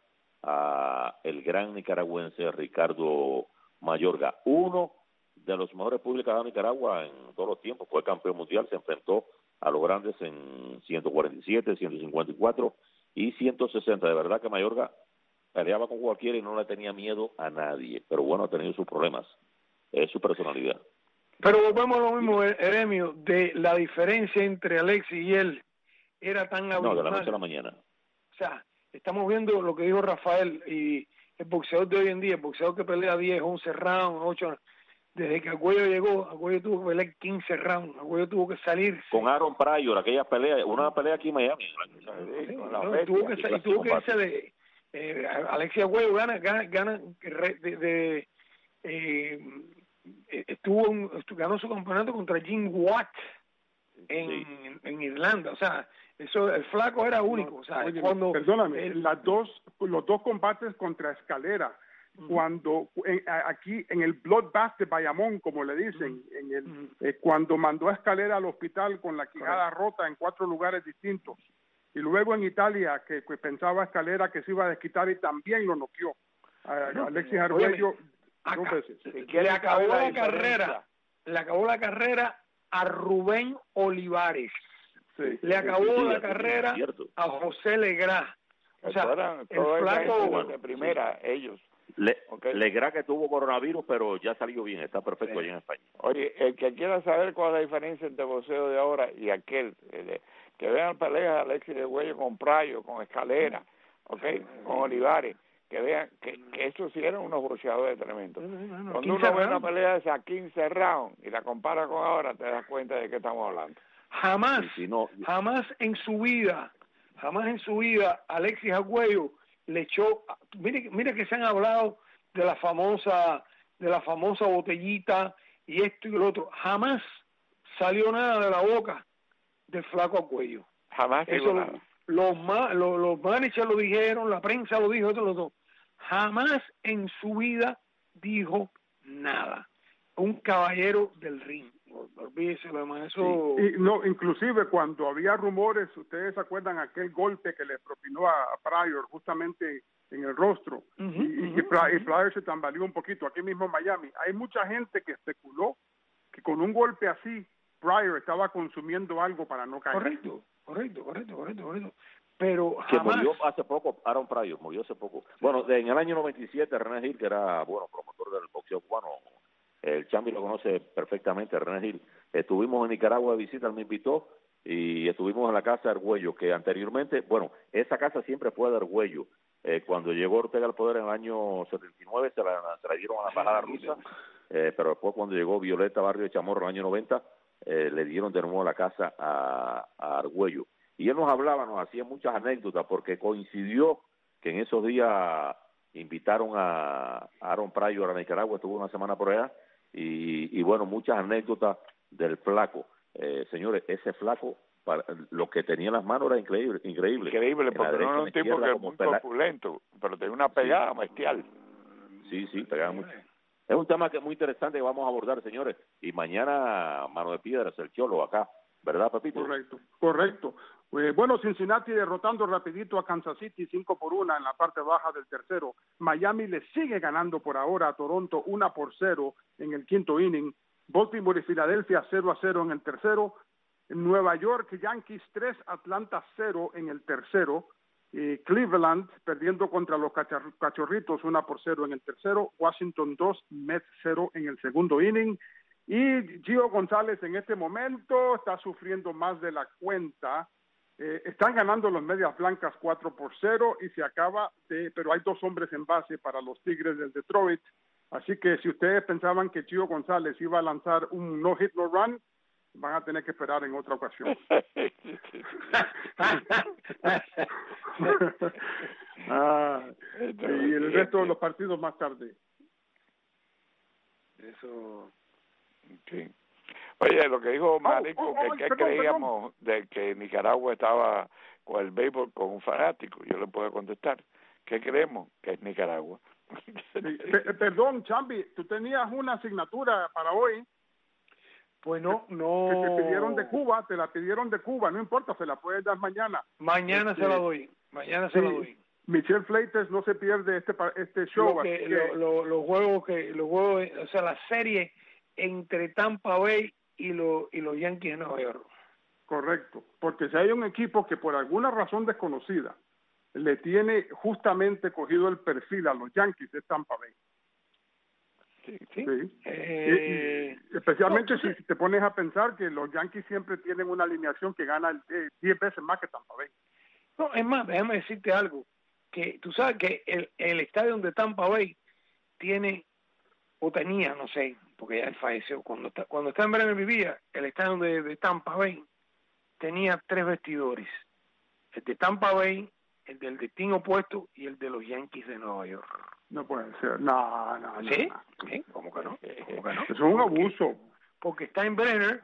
a el gran nicaragüense Ricardo Mayorga, uno de los mejores públicos de Nicaragua en todos los tiempos. Fue campeón mundial, se enfrentó a los grandes en ciento cuarenta y siete, ciento cincuenta y cuatro y ciento sesenta. De verdad que Mayorga peleaba con cualquiera y no le tenía miedo a nadie, pero bueno, ha tenido sus problemas, es su personalidad. Pero volvemos a lo mismo, Eremio, de la diferencia entre Alexis y él era tan abismal. No, de la noche a la mañana. O sea, estamos viendo lo que dijo Rafael, y el boxeador de hoy en día, el boxeador que pelea diez, once rounds, ocho, desde que Agüello llegó, Agüello tuvo que pelear quince rounds, Agüello tuvo que salir. Con Aaron Pryor, aquella pelea, una pelea aquí en Miami. Sí, no, bestia, tuvo que, y tuvo que irse de... Eh, Alexis Agüello gana, gana, gana de... de eh, estuvo, estuvo ganó su campeonato contra Jim Watt en, sí. en, en Irlanda. O sea, eso, el flaco era único. No, o sea, oye, cuando perdóname, el, las dos, los dos combates contra Escalera, cuando en, aquí en el Bloodbath de Bayamón, como le dicen, uh-huh. en el, uh-huh. eh, cuando mandó a Escalera al hospital con la quijada uh-huh. rota en cuatro lugares distintos, y luego en Italia, que, que pensaba Escalera que se iba a desquitar y también lo noqueó. Uh, no, Alexis Arguello dos veces. Que le acabó la, la carrera, le acabó la carrera a Rubén Olivares, sí, le acabó sí, sí, la sí, carrera sí, a José Legrá. O sea, el flaco de primera, sí. ellos. Le, okay. Legrá que tuvo coronavirus, pero ya salió bien, está perfecto sí. allá en España. Oye, el que quiera saber cuál es la diferencia entre el boxeo de ahora y aquel, el, que vean peleas de Alexis de Huello con Prayo, con Escalera, okay, con Olivares, que vean que, que esos sí eran unos boxeadores tremendos. Cuando uno ve una pelea de esas quince rounds y la compara con ahora, te das cuenta de qué estamos hablando. Jamás, sí, sí, no. jamás en su vida, jamás en su vida, Alexis Agüello le echó, mire, mire que se han hablado de la famosa de la famosa botellita y esto y lo otro. Jamás salió nada de la boca del flaco Argüello. Jamás Eso nada. Los, los, los managers lo dijeron, la prensa lo dijo, otros dos. Jamás en su vida dijo nada. Un caballero del ring. Olvídese lo demás. Eso... Sí. Y no, inclusive cuando había rumores, ustedes se acuerdan aquel golpe que le propinó a, a Pryor justamente en el rostro, uh-huh, y, uh-huh, y, Pryor, uh-huh. y Pryor se tambaleó un poquito aquí mismo en Miami. Hay mucha gente que especuló que con un golpe así Pryor estaba consumiendo algo para no caer. Correcto, correcto, correcto, correcto, correcto. Pero que jamás... murió hace poco, Aaron Pryor, murió hace poco. Bueno, en el año noventa y siete, René Hill, que era, bueno, promotor del boxeo cubano, el Chambi lo conoce perfectamente, René Hill. Estuvimos en Nicaragua de visita, él me invitó, y estuvimos en la casa de Argüello, que anteriormente, bueno, esa casa siempre fue de Argüello. Eh, cuando llegó Ortega al poder en el año setenta y nueve, se la, se la dieron a la embajada rusa, eh, pero después cuando llegó Violeta Barrio de Chamorro en el año noventa, eh, le dieron de nuevo la casa a, a Argüello. Y él nos hablaba, nos hacía muchas anécdotas, porque coincidió que en esos días invitaron a Aaron Pryor a Nicaragua, estuvo una semana por allá, y, y bueno, muchas anécdotas del flaco. Eh, señores, ese flaco, para, lo que tenía en las manos era increíble. Increíble, increíble porque no era un tipo que era muy pela... corpulento, pero tenía una pegada sí. bestial. Sí, sí, pegaba mucho. Es un tema que es muy interesante que vamos a abordar, señores. Y mañana, Mano de Piedras, el Cholo acá, ¿verdad, Pepito? Correcto, correcto. Eh, bueno, Cincinnati derrotando rapidito a Kansas City cinco por una en la parte baja del tercero. Miami le sigue ganando por ahora a Toronto una por cero en el quinto inning. Baltimore y Filadelfia cero a cero en el tercero. Nueva York Yankees tres, Atlanta cero en el tercero. Y Cleveland perdiendo contra los Cachorritos una por cero en el tercero. Washington dos, Mets cero en el segundo inning. Y Gio González en este momento está sufriendo más de la cuenta. Eh, están ganando los Medias Blancas cuatro por cero y se acaba de, pero hay dos hombres en base para los Tigres del Detroit. Así que si ustedes pensaban que Gio González iba a lanzar un no hit no run, van a tener que esperar en otra ocasión. ah, y el resto de los partidos más tarde. Eso. Sí. Oye, lo que dijo Marico, oh, oh, oh, que, que perdón, creíamos perdón. de que Nicaragua estaba con el béisbol con un fanático, yo le puedo contestar. ¿Qué creemos? Que es Nicaragua. Sí, pe- perdón, Chambi, tú tenías una asignatura para hoy. Pues no, no. Que te pidieron de Cuba, te la pidieron de Cuba, no importa, se la puedes dar mañana. Mañana este, se la doy, mañana se sí, la doy. Michelle Fleites no se pierde este este show. Lo que, que... Lo, lo, los juegos que, los juegos, o sea, la serie entre Tampa Bay y, lo, y los Yankees de Nueva York. Correcto, porque si hay un equipo que por alguna razón desconocida le tiene justamente cogido el perfil a los Yankees de Tampa Bay. Sí, sí. sí. Eh... Y, y especialmente no, si, si te pones a pensar que los Yankees siempre tienen una alineación que gana eh, diez veces más que Tampa Bay. No, es más, déjame decirte algo, que tú sabes que el, el estadio de Tampa Bay tiene, o tenía, no sé, porque ya él falleció, cuando está, cuando está en Brenner vivía, el estadio de, de Tampa Bay tenía tres vestidores, el de Tampa Bay, el del destino opuesto y el de los Yankees de Nueva York. No puede ser, no, no, no. ¿Sí? No. ¿Sí? ¿Cómo que no? ¿Cómo que no? Es un porque, abuso. Porque está en Brenner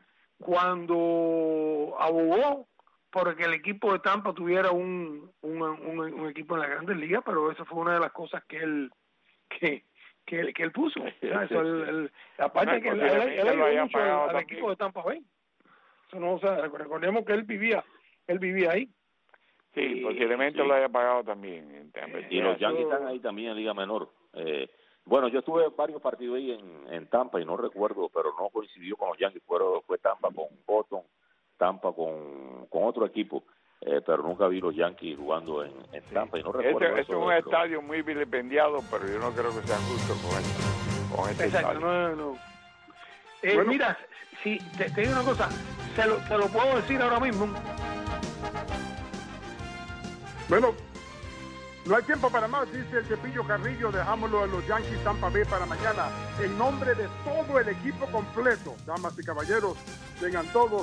cuando abogó porque el equipo de Tampa tuviera un, un, un, un equipo en la Grandes Ligas, pero eso fue una de las cosas que él que que él, que él puso. O sea, eso, el, el, aparte no, que él, él, él, él ayudó mucho al, al equipo de Tampa Bay. Eso no, o sea, recordemos que él vivía él vivía ahí. Sí, y, posiblemente sí. lo haya pagado también. Eh, y los Yankees están ahí también en Liga Menor. Eh, bueno, yo estuve en varios partidos ahí en, en Tampa y no recuerdo, pero no coincidió con los Yankees. Fue, fue Tampa con Boston, Tampa con, con otro equipo, eh, pero nunca vi los Yankees jugando en, en Tampa y no recuerdo. Este, este es un de, estadio lo... muy vilipendiado, pero yo no creo que sea justo con este, con este Exacto, estadio. no, no. Eh, bueno. Mira, si te, te digo una cosa, se lo, te lo puedo decir ahora mismo. Bueno, no hay tiempo para más, dice el Cepillo Carrillo, dejámoslo a los Yankees Tampa Bay para mañana. En nombre de todo el equipo completo, damas y caballeros, vengan todos